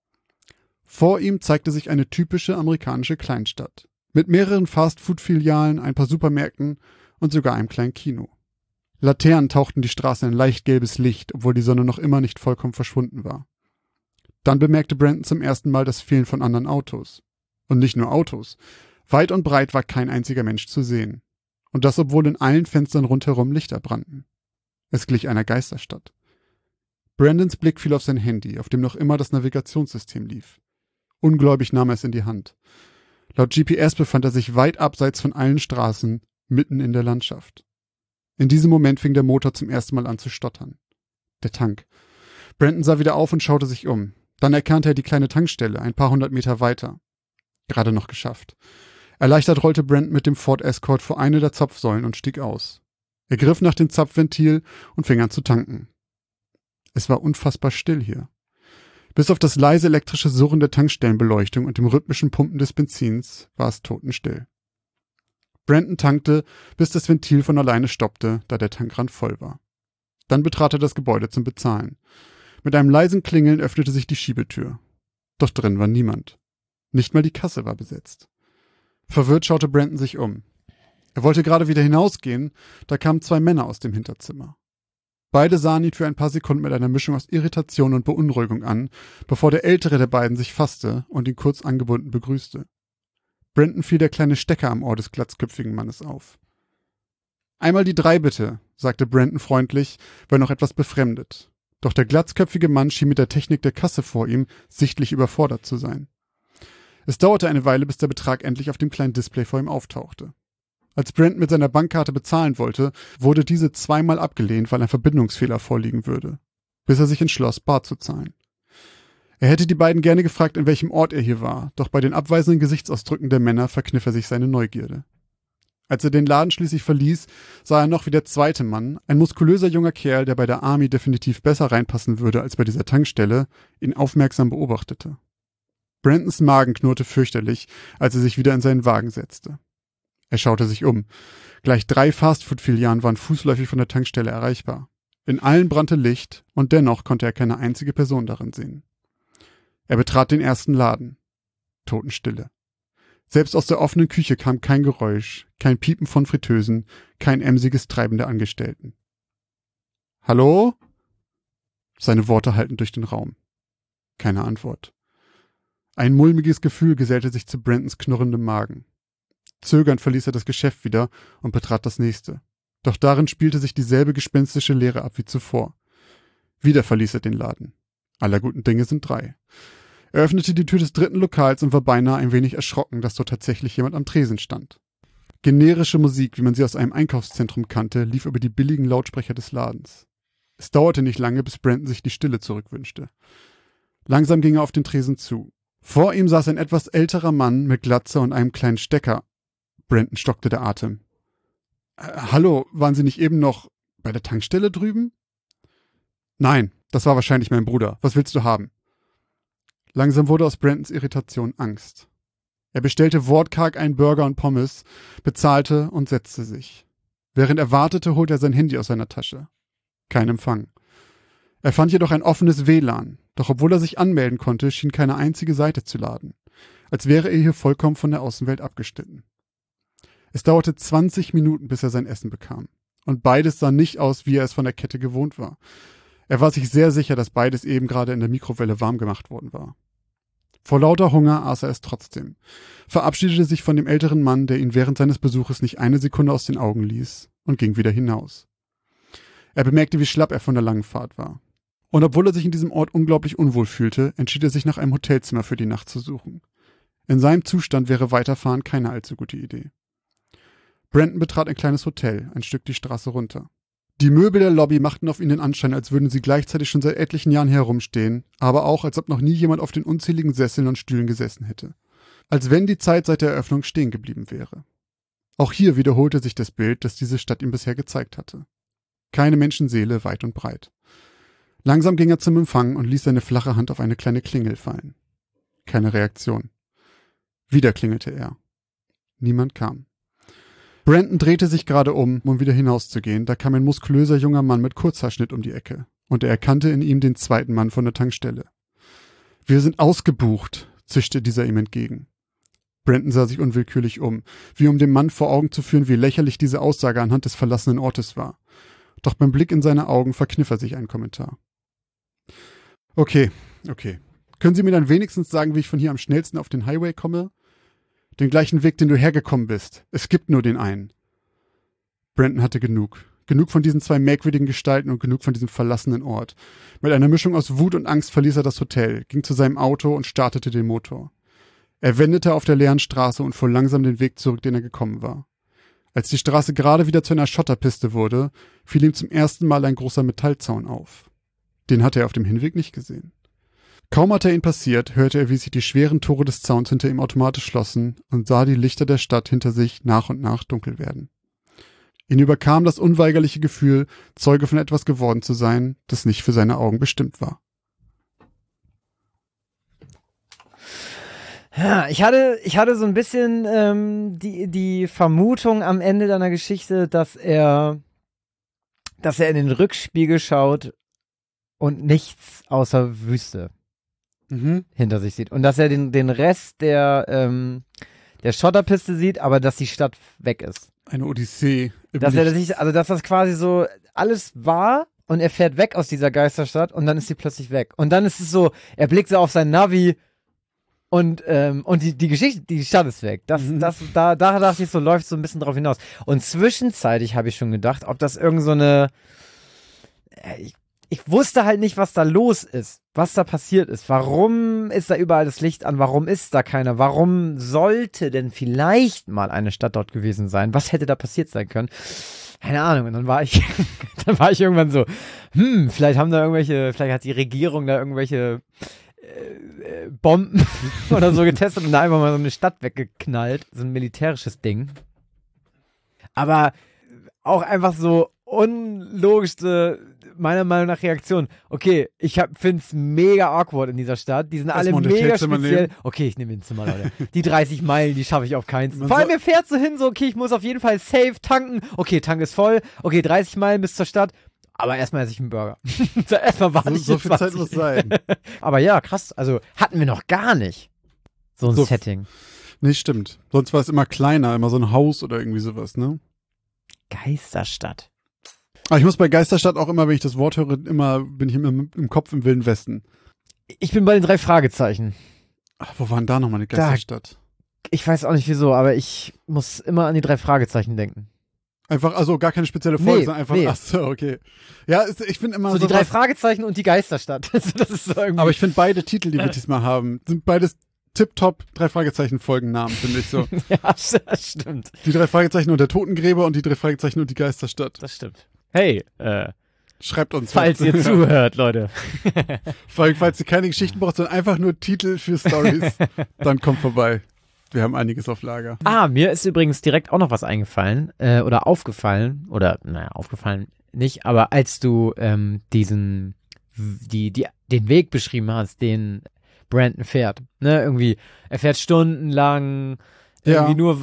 Vor ihm zeigte sich eine typische amerikanische Kleinstadt. Mit mehreren Fast-Food-Filialen, ein paar Supermärkten und sogar einem kleinen Kino. Laternen tauchten die Straße in ein leicht gelbes Licht, obwohl die Sonne noch immer nicht vollkommen verschwunden war. Dann bemerkte Brandon zum ersten Mal das Fehlen von anderen Autos. Und nicht nur Autos. Weit und breit war kein einziger Mensch zu sehen. Und das, obwohl in allen Fenstern rundherum Lichter brannten. Es glich einer Geisterstadt. Brandons Blick fiel auf sein Handy, auf dem noch immer das Navigationssystem lief. Ungläubig nahm er es in die Hand. Laut GPS befand er sich weit abseits von allen Straßen, mitten in der Landschaft. In diesem Moment fing der Motor zum ersten Mal an zu stottern. Der Tank. Brandon sah wieder auf und schaute sich um. Dann erkannte er die kleine Tankstelle, ein paar 100 Meter weiter. Gerade noch geschafft. Erleichtert rollte Brandon mit dem Ford Escort vor eine der Zapfsäulen und stieg aus. Er griff nach dem Zapfventil und fing an zu tanken. Es war unfassbar still hier. Bis auf das leise elektrische Surren der Tankstellenbeleuchtung und dem rhythmischen Pumpen des Benzins war es totenstill. Brandon tankte, bis das Ventil von alleine stoppte, da der Tankrand voll war. Dann betrat er das Gebäude zum Bezahlen. Mit einem leisen Klingeln öffnete sich die Schiebetür. Doch drin war niemand. Nicht mal die Kasse war besetzt. Verwirrt schaute Brandon sich um. Er wollte gerade wieder hinausgehen, da kamen 2 Männer aus dem Hinterzimmer. Beide sahen ihn für ein paar Sekunden mit einer Mischung aus Irritation und Beunruhigung an, bevor der ältere der beiden sich fasste und ihn kurz angebunden begrüßte. Brandon fiel der kleine Stecker am Ohr des glatzköpfigen Mannes auf. »Einmal die 3 bitte«, sagte Brandon freundlich, wenn noch etwas befremdet. Doch der glatzköpfige Mann schien mit der Technik der Kasse vor ihm sichtlich überfordert zu sein. Es dauerte eine Weile, bis der Betrag endlich auf dem kleinen Display vor ihm auftauchte. Als Brandon mit seiner Bankkarte bezahlen wollte, wurde diese 2-mal abgelehnt, weil ein Verbindungsfehler vorliegen würde. bis er sich entschloss, bar zu zahlen. Er hätte die beiden gerne gefragt, an welchem Ort er hier war, doch bei den abweisenden Gesichtsausdrücken der Männer verkniff er sich seine Neugierde. Als er den Laden schließlich verließ, sah er noch, wie der zweite Mann, ein muskulöser junger Kerl, der bei der Army definitiv besser reinpassen würde als bei dieser Tankstelle, ihn aufmerksam beobachtete. Brandons Magen knurrte fürchterlich, als er sich wieder in seinen Wagen setzte. Er schaute sich um. Gleich 3 Fastfood-Filialen waren fußläufig von der Tankstelle erreichbar. In allen brannte Licht und dennoch konnte er keine einzige Person darin sehen. Er betrat den ersten Laden. Totenstille. Selbst aus der offenen Küche kam kein Geräusch, kein Piepen von Fritteusen, kein emsiges Treiben der Angestellten. »Hallo?« Seine Worte hallten durch den Raum. Keine Antwort. Ein mulmiges Gefühl gesellte sich zu Brandons knurrendem Magen. Zögernd verließ er das Geschäft wieder und betrat das nächste. Doch darin spielte sich dieselbe gespenstische Leere ab wie zuvor. Wieder verließ er den Laden. Aller guten Dinge sind 3. Er öffnete die Tür des 3. Lokals und war beinahe ein wenig erschrocken, dass dort tatsächlich jemand am Tresen stand. Generische Musik, wie man sie aus einem Einkaufszentrum kannte, lief über die billigen Lautsprecher des Ladens. Es dauerte nicht lange, bis Brandon sich die Stille zurückwünschte. Langsam ging er auf den Tresen zu. Vor ihm saß ein etwas älterer Mann mit Glatze und einem kleinen Stecker. Brandon stockte der Atem. »Hallo, waren Sie nicht eben noch bei der Tankstelle drüben?« »Nein, das war wahrscheinlich mein Bruder. Was willst du haben?« Langsam wurde aus Brandons Irritation Angst. Er bestellte wortkarg einen Burger und Pommes, bezahlte und setzte sich. Während er wartete, holte er sein Handy aus seiner Tasche. Kein Empfang. Er fand jedoch ein offenes WLAN, doch obwohl er sich anmelden konnte, schien keine einzige Seite zu laden, als wäre er hier vollkommen von der Außenwelt abgeschnitten. Es dauerte 20 Minuten, bis er sein Essen bekam. Und beides sah nicht aus, wie er es von der Kette gewohnt war. Er war sich sehr sicher, dass beides eben gerade in der Mikrowelle warm gemacht worden war. Vor lauter Hunger aß er es trotzdem, verabschiedete sich von dem älteren Mann, der ihn während seines Besuches nicht eine Sekunde aus den Augen ließ, und ging wieder hinaus. Er bemerkte, wie schlapp er von der langen Fahrt war. Und obwohl er sich in diesem Ort unglaublich unwohl fühlte, entschied er sich, nach einem Hotelzimmer für die Nacht zu suchen. In seinem Zustand wäre Weiterfahren keine allzu gute Idee. Brandon betrat ein kleines Hotel, ein Stück die Straße runter. Die Möbel der Lobby machten auf ihn den Anschein, als würden sie gleichzeitig schon seit etlichen Jahren herumstehen, aber auch, als ob noch nie jemand auf den unzähligen Sesseln und Stühlen gesessen hätte. Als wenn die Zeit seit der Eröffnung stehen geblieben wäre. Auch hier wiederholte sich das Bild, das diese Stadt ihm bisher gezeigt hatte. Keine Menschenseele weit und breit. Langsam ging er zum Empfang und ließ seine flache Hand auf eine kleine Klingel fallen. Keine Reaktion. Wieder klingelte er. Niemand kam. Brandon drehte sich gerade um wieder hinauszugehen, da kam ein muskulöser junger Mann mit Kurzhaarschnitt um die Ecke, und er erkannte in ihm den zweiten Mann von der Tankstelle. »Wir sind ausgebucht«, zischte dieser ihm entgegen. Brandon sah sich unwillkürlich um, wie um dem Mann vor Augen zu führen, wie lächerlich diese Aussage anhand des verlassenen Ortes war. Doch beim Blick in seine Augen verkniff er sich einen Kommentar. Okay. Können Sie mir dann wenigstens sagen, wie ich von hier am schnellsten auf den Highway komme? Den gleichen Weg, den du hergekommen bist. Es gibt nur den einen. Brandon hatte genug. Genug von diesen 2 merkwürdigen Gestalten und genug von diesem verlassenen Ort. Mit einer Mischung aus Wut und Angst verließ er das Hotel, ging zu seinem Auto und startete den Motor. Er wendete auf der leeren Straße und fuhr langsam den Weg zurück, den er gekommen war. Als die Straße gerade wieder zu einer Schotterpiste wurde, fiel ihm zum ersten Mal ein großer Metallzaun auf. Den hatte er auf dem Hinweg nicht gesehen. Kaum hatte er ihn passiert, hörte er, wie sich die schweren Tore des Zauns hinter ihm automatisch schlossen und sah die Lichter der Stadt hinter sich nach und nach dunkel werden. Ihn überkam das unweigerliche Gefühl, Zeuge von etwas geworden zu sein, das nicht für seine Augen bestimmt war. Ja, ich hatte so ein bisschen die Vermutung am Ende deiner Geschichte, dass er in den Rückspiegel schaut und nichts außer Wüste hinter sich sieht. Und dass er den Rest der Schotterpiste sieht, aber dass die Stadt weg ist. Eine Odyssee. Dass das quasi so alles war und er fährt weg aus dieser Geisterstadt und dann ist sie plötzlich weg. Und dann ist es so, er blickt so auf sein Navi und die Geschichte, die Stadt ist weg. Da dachte ich so, läuft so ein bisschen drauf hinaus. Und zwischenzeitlich habe ich schon gedacht, ob das irgend so eine ich wusste halt nicht, was da los ist, was da passiert ist. Warum ist da überall das Licht an? Warum ist da keiner? Warum sollte denn vielleicht mal eine Stadt dort gewesen sein? Was hätte da passiert sein können? keine Ahnung. Und dann war ich, dann war ich irgendwann so, vielleicht hat die Regierung da irgendwelche Bomben oder so getestet und da einfach mal so eine Stadt weggeknallt. So ein militärisches Ding. Aber auch einfach so unlogischste, meiner Meinung nach, Reaktion. Okay, ich find's mega awkward in dieser Stadt. Die sind alle mega speziell. Okay, ich nehme ein Zimmer, Leute. Die 30 Meilen, die schaffe ich auf keinen Fall. Vor allem, mir fährt so hin, so, okay, ich muss auf jeden Fall safe tanken. Okay, Tank ist voll. Okay, 30 Meilen bis zur Stadt. Aber erstmal esse ich einen Burger. Erstmal war so viel Zeit muss sein. Aber ja, krass. Also hatten wir noch gar nicht so ein Setting. Nee, stimmt. Sonst war es immer kleiner, immer so ein Haus oder irgendwie sowas, ne? Geisterstadt. Aber ich muss bei Geisterstadt auch immer, wenn ich das Wort höre, bin ich immer im Kopf im Wilden Westen. Ich bin bei den 3 Fragezeichen. Ach, wo waren da nochmal eine Geisterstadt? Ich weiß auch nicht wieso, aber ich muss immer an die 3 Fragezeichen denken. Einfach, also gar keine spezielle Folge, sondern einfach, nee. Ach so, okay. Ja, ich finde immer so die 3 Fragezeichen und die Geisterstadt. Das ist so irgendwie. Aber ich finde beide Titel, die wir diesmal haben, sind beides tipptopp 3 Fragezeichen Folgennamen, finde ich so. Ja, das stimmt. Die 3 Fragezeichen und der Totengräber und die 3 Fragezeichen und die Geisterstadt. Das stimmt. Hey, schreibt uns. Falls ihr zuhört, Leute. Vor allem, falls ihr keine Geschichten braucht, sondern einfach nur Titel für Stories, dann kommt vorbei. Wir haben einiges auf Lager. Mir ist übrigens direkt auch noch was eingefallen, oder aufgefallen nicht, aber als du den Weg beschrieben hast, den Brandon fährt, ne, irgendwie, er fährt stundenlang, irgendwie nur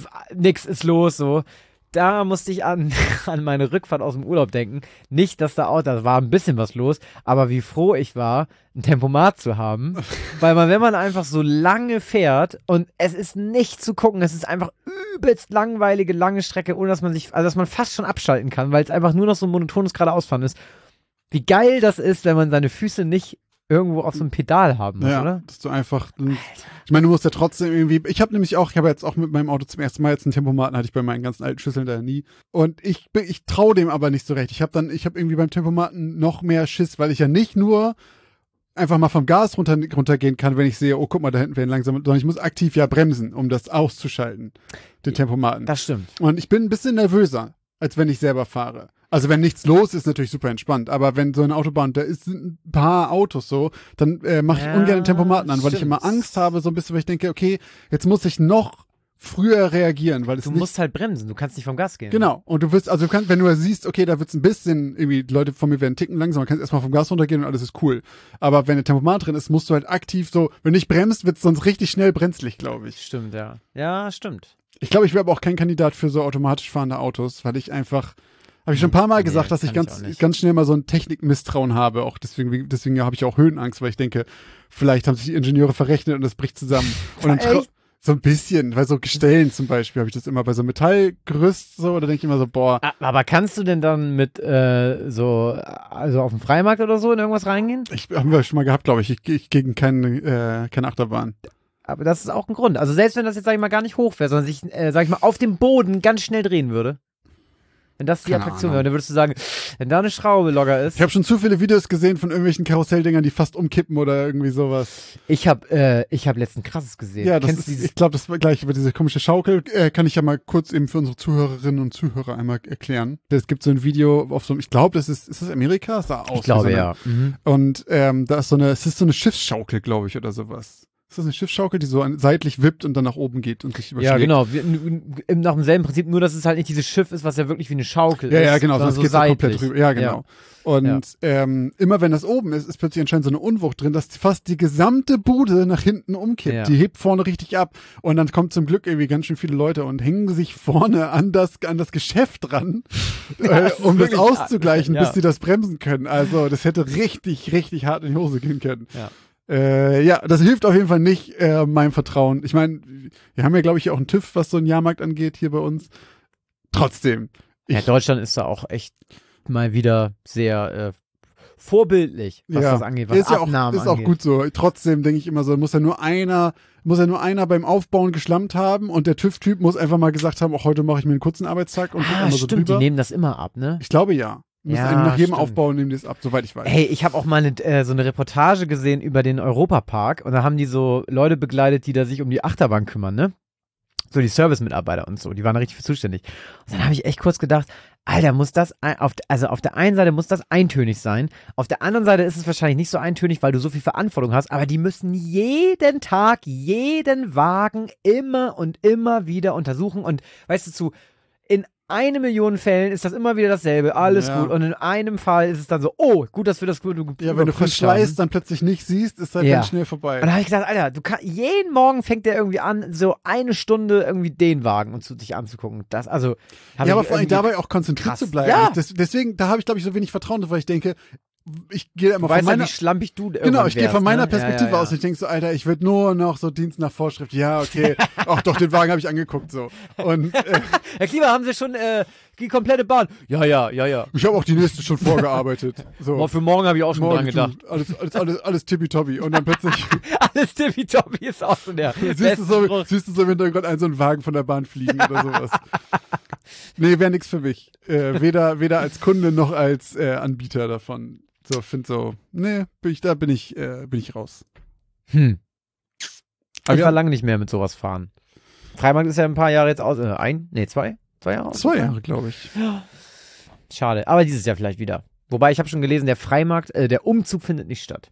nix ist los, so. Da musste ich an meine Rückfahrt aus dem Urlaub denken. Nicht, dass da war ein bisschen was los, aber wie froh ich war, ein Tempomat zu haben. Weil wenn man einfach so lange fährt und es ist nicht zu gucken, es ist einfach übelst langweilige, lange Strecke, ohne dass man fast schon abschalten kann, weil es einfach nur noch so ein monotones geradeausfahren ist. Wie geil das ist, wenn man seine Füße nicht irgendwo auf so einem Pedal haben muss, oder? Dass du einfach, ich meine, du musst ja trotzdem irgendwie, ich habe jetzt auch mit meinem Auto zum ersten Mal jetzt einen Tempomaten, hatte ich bei meinen ganzen alten Schüsseln da nie. Und ich traue dem aber nicht so recht. Ich habe irgendwie beim Tempomaten noch mehr Schiss, weil ich ja nicht nur einfach mal vom Gas runtergehen kann, wenn ich sehe, oh, guck mal, da hinten werden langsam, sondern ich muss aktiv bremsen, um das auszuschalten, den Tempomaten. Das stimmt. Und ich bin ein bisschen nervöser, als wenn ich selber fahre. Also wenn nichts los ist, natürlich super entspannt. Aber wenn so eine Autobahn, da sind ein paar Autos so, dann mache ich ungern den Tempomaten an, weil ich immer Angst habe, so ein bisschen, weil ich denke, okay, jetzt muss ich noch früher reagieren, weil du musst halt bremsen, du kannst nicht vom Gas gehen. Genau. Und wenn du siehst, okay, da wird's ein bisschen, irgendwie, die Leute von mir werden ticken langsamer, kannst erstmal vom Gas runtergehen und alles ist cool. Aber wenn der Tempomat drin ist, musst du halt aktiv so, wenn du nicht bremst, wird's sonst richtig schnell brenzlig, glaube ich. Stimmt, ja. Ja, stimmt. Ich glaube, ich wäre aber auch kein Kandidat für so automatisch fahrende Autos, weil ich einfach, habe ich schon ein paar Mal gesagt, dass ich ganz schnell mal so ein Technikmisstrauen habe. Auch deswegen habe ich auch Höhenangst, weil ich denke, vielleicht haben sich die Ingenieure verrechnet und das bricht zusammen. Und dann so ein bisschen, weil so Gestellen zum Beispiel habe ich das immer bei so Metallgerüst so, oder denke ich immer so, boah. Aber kannst du denn dann mit also auf dem Freimarkt oder so in irgendwas reingehen? Haben wir schon mal gehabt, glaube ich. Ich gegen keine Achterbahn. Aber das ist auch ein Grund. Also selbst wenn das jetzt, sag ich mal, gar nicht hoch wäre, sondern sich, sag ich mal, auf dem Boden ganz schnell drehen würde. Wenn das die Attraktion wäre, dann würdest du sagen, wenn da eine Schraube locker ist. Ich habe schon zu viele Videos gesehen von irgendwelchen Karusselldingern, die fast umkippen oder irgendwie sowas. Ich hab letztens Krasses gesehen. Ja, ich glaube, das war gleich über diese komische Schaukel. Kann ich ja mal kurz eben für unsere Zuhörerinnen und Zuhörer einmal erklären. Es gibt so ein Video auf so einem, ich glaube, ist das Amerika? Sah aus. Ich glaube, ja. Und da ist es ist so eine Schiffsschaukel, glaube ich, oder sowas. Ist das eine Schiffsschaukel, die so seitlich wippt und dann nach oben geht und sich überschlägt? Ja, genau. Nach demselben Prinzip, nur dass es halt nicht dieses Schiff ist, was ja wirklich wie eine Schaukel ist. Ja, genau. Das so geht so komplett drüber. Ja, genau. Ja. Und immer wenn das oben ist plötzlich anscheinend so eine Unwucht drin, dass fast die gesamte Bude nach hinten umkippt. Ja. Die hebt vorne richtig ab. Und dann kommt zum Glück irgendwie ganz schön viele Leute und hängen sich vorne an das Geschäft dran, um das auszugleichen, bis sie das bremsen können. Also das hätte richtig, richtig hart in die Hose gehen können. Ja. Das hilft auf jeden Fall nicht meinem Vertrauen. Ich meine, wir haben ja, glaube ich, auch einen TÜV, was so einen Jahrmarkt angeht hier bei uns. Trotzdem. Deutschland ist da auch echt mal wieder sehr vorbildlich, was das angeht, was Abnahmen angeht. Ist auch gut so. Trotzdem denke ich immer so, muss ja nur einer beim Aufbauen geschlammt haben und der TÜV-Typ muss einfach mal gesagt haben, auch heute mache ich mir einen kurzen Arbeitstag und einmal so drüber. Die nehmen das immer ab, ne? Ich glaube, ja. Nach jedem Aufbau nehmen die es ab, soweit ich weiß. Hey, ich habe auch mal so eine Reportage gesehen über den Europapark und da haben die so Leute begleitet, die da sich um die Achterbahn kümmern, ne? So die Service-Mitarbeiter und so, die waren da richtig für zuständig. Und dann habe ich echt kurz gedacht, Alter, muss das, auf der einen Seite muss das eintönig sein, auf der anderen Seite ist es wahrscheinlich nicht so eintönig, weil du so viel Verantwortung hast, aber die müssen jeden Tag, jeden Wagen immer und immer wieder untersuchen und weißt du, in 1 Million Fällen ist das immer wieder dasselbe, alles gut. Und in einem Fall ist es dann so, oh, gut, dass wir das gut Ja, wenn du verschleißt, dann plötzlich nicht siehst, ist das ganz schnell vorbei. Und da habe ich gedacht, Alter, jeden Morgen fängt der irgendwie an, so 1 Stunde irgendwie den Wagen und sich anzugucken. Das, also, ja, aber vor allem dabei auch konzentriert zu bleiben. Ja. Deswegen, da habe ich, glaube ich, so wenig Vertrauen, weil ich denke, ich gehe immer von meiner, wie schlampig du genau, ich gehe von meiner Perspektive ja. aus. Ich denke so, Alter, ich würde nur noch so Dienst nach Vorschrift. Ja, okay. Ach doch, den Wagen habe ich angeguckt so. Und Herr Klima, haben Sie schon die komplette Bahn? Ja. Ich habe auch die nächste schon vorgearbeitet. So. Für morgen habe ich auch schon dran gedacht. Alles tippitoppi. Und dann plötzlich alles tippitoppi ist auch so der. siehst du so im Hintergrund so einen Wagen von der Bahn fliegen oder sowas. Nee, wäre nix für mich. Weder als Kunde noch als Anbieter davon. So, bin ich raus. Ich war lange nicht mehr mit sowas fahren. Freimarkt ist ja ein paar Jahre jetzt aus. 2 Jahre aus? 2 Jahre, glaube ich. Schade. Aber dieses Jahr vielleicht wieder. Wobei, ich habe schon gelesen, der Freimarkt, der Umzug findet nicht statt.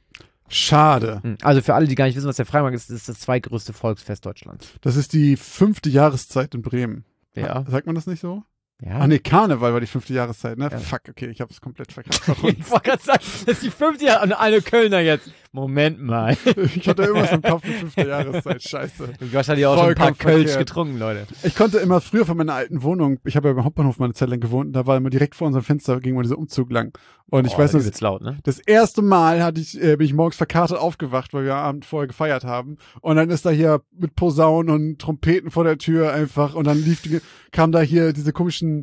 Schade. Also für alle, die gar nicht wissen, was der Freimarkt ist, das ist das zweitgrößte Volksfest Deutschlands. Das ist die 5. Jahreszeit in Bremen. Ja. Sagt man das nicht so? Ja. Ach nee, Karneval war die 5. Jahreszeit, ne? Ja. Fuck, okay, ich habe es komplett verkackt. Ich wollte gerade sagen, das ist die 5. Jahr und eine Kölner jetzt. Moment mal. Ich hatte irgendwas im Kopf mit 5. Jahreszeit, scheiße. Du hast ja auch schon ein paar Kölsch getrunken, Leute. Ich konnte immer früher von meiner alten Wohnung, ich habe ja beim Hauptbahnhof meine Zeit lang gewohnt, und da war immer direkt vor unserem Fenster, ging mal dieser Umzug lang. Und ich weiß noch, laut, ne? das erste Mal bin ich morgens verkatert aufgewacht, weil wir am Abend vorher gefeiert haben. Und dann ist da hier mit Posaunen und Trompeten vor der Tür einfach, und dann kam da hier diese komischen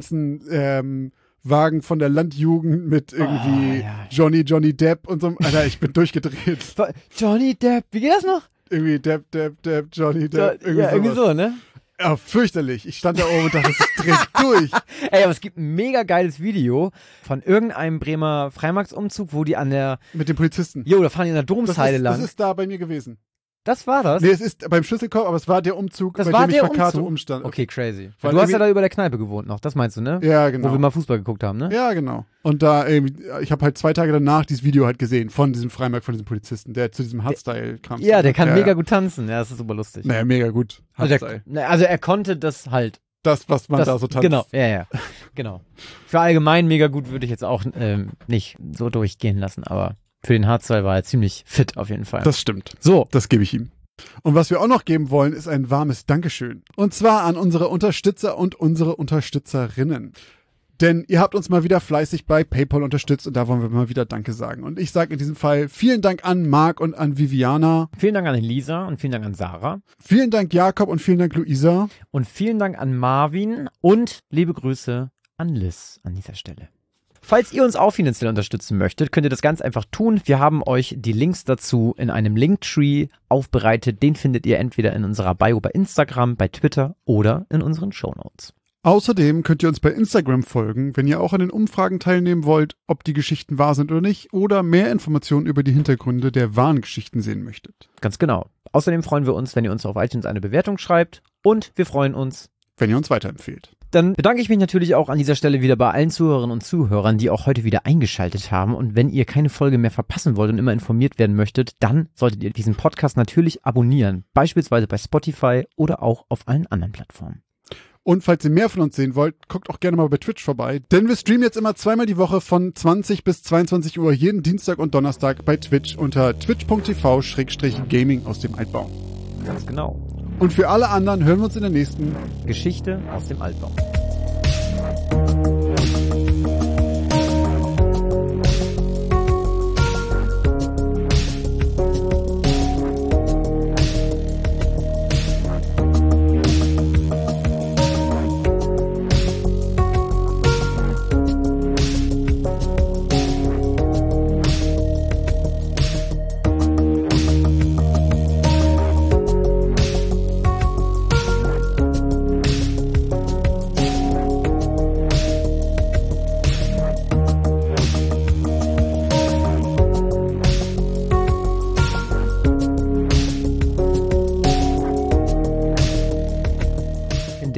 ganzen Wagen von der Landjugend mit irgendwie Johnny Depp und so. Alter, ich bin durchgedreht. Johnny Depp, wie geht das noch? Irgendwie Depp, Johnny Depp. Irgendwie so, ne? Ja, fürchterlich. Ich stand da oben und dachte, das dreht durch. Ey, aber es gibt ein mega geiles Video von irgendeinem Bremer Freimarktsumzug, wo die mit dem Polizisten. Da fahren die an der Domsheide lang. Das ist da bei mir gewesen. Das war das? Nee, es ist beim Schlüsselkorb, aber es war der Umzug, bei dem ich verkatert umstand. Okay, crazy. Weil du hast ja da über der Kneipe gewohnt noch, das meinst du, ne? Ja, genau. Wo wir mal Fußball geguckt haben, ne? Ja, genau. Und da, ich habe halt 2 Tage danach dieses Video halt gesehen von diesem Freimarkt, von diesem Polizisten, der zu diesem Hardstyle kam. Ja, der kann mega gut tanzen. Ja, das ist super lustig. Naja, mega gut. Hardstyle. Also er konnte das halt. Das, was man da so tanzt. Genau, ja. Genau. Für allgemein mega gut würde ich jetzt auch nicht so durchgehen lassen, aber für den Hardstyle war er ziemlich fit auf jeden Fall. Das stimmt. So. Das gebe ich ihm. Und was wir auch noch geben wollen, ist ein warmes Dankeschön. Und zwar an unsere Unterstützer und unsere Unterstützerinnen. Denn ihr habt uns mal wieder fleißig bei PayPal unterstützt und da wollen wir mal wieder Danke sagen. Und ich sage in diesem Fall vielen Dank an Marc und an Viviana. Vielen Dank an Elisa und vielen Dank an Sarah. Vielen Dank Jakob und vielen Dank Luisa. Und vielen Dank an Marvin und liebe Grüße an Liz an dieser Stelle. Falls ihr uns auch finanziell unterstützen möchtet, könnt ihr das ganz einfach tun. Wir haben euch die Links dazu in einem Linktree aufbereitet. Den findet ihr entweder in unserer Bio bei Instagram, bei Twitter oder in unseren Shownotes. Außerdem könnt ihr uns bei Instagram folgen, wenn ihr auch an den Umfragen teilnehmen wollt, ob die Geschichten wahr sind oder nicht, oder mehr Informationen über die Hintergründe der wahren Geschichten sehen möchtet. Ganz genau. Außerdem freuen wir uns, wenn ihr uns auf iTunes eine Bewertung schreibt, und wir freuen uns, wenn ihr uns weiterempfehlt. Dann bedanke ich mich natürlich auch an dieser Stelle wieder bei allen Zuhörerinnen und Zuhörern, die auch heute wieder eingeschaltet haben. Und wenn ihr keine Folge mehr verpassen wollt und immer informiert werden möchtet, dann solltet ihr diesen Podcast natürlich abonnieren. Beispielsweise bei Spotify oder auch auf allen anderen Plattformen. Und falls ihr mehr von uns sehen wollt, guckt auch gerne mal bei Twitch vorbei. Denn wir streamen jetzt immer 2-mal die Woche von 20 bis 22 Uhr jeden Dienstag und Donnerstag bei Twitch unter twitch.tv/gaming aus dem Altbau. Ganz genau. Und für alle anderen hören wir uns in der nächsten Geschichte aus dem Altbau.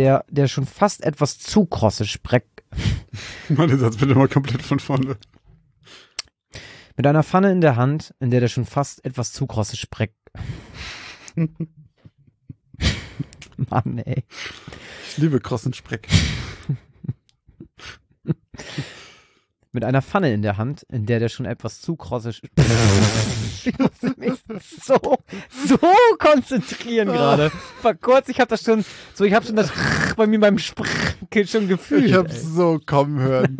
der schon fast etwas zu krosse Speck. Mann, den Satz bitte mal komplett von vorne. Mit einer Pfanne in der Hand, in der der schon fast etwas zu krosse Speck. Mann, ey. Ich liebe krossen Speck. Mit einer Pfanne in der Hand, in der der schon etwas zu krosse Ich muss mich so konzentrieren gerade. War kurz, ich habe schon das bei mir beim Sprechen schon gefühlt. Ich hab's so kommen hören.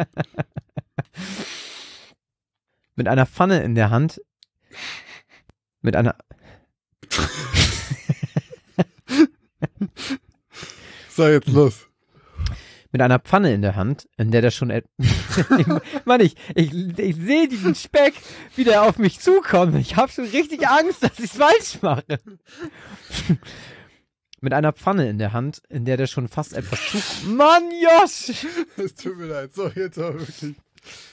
Mit einer Pfanne in der Hand, mit einer So, jetzt los. mit einer Pfanne in der Hand, in der der schon Mann, ich sehe diesen Speck, wie der auf mich zukommt. Ich habe schon richtig Angst, dass ich's falsch mache. Mit einer Pfanne in der Hand, in der der schon fast etwas zu... Mann, Josh! Es tut mir leid. So, jetzt aber wirklich.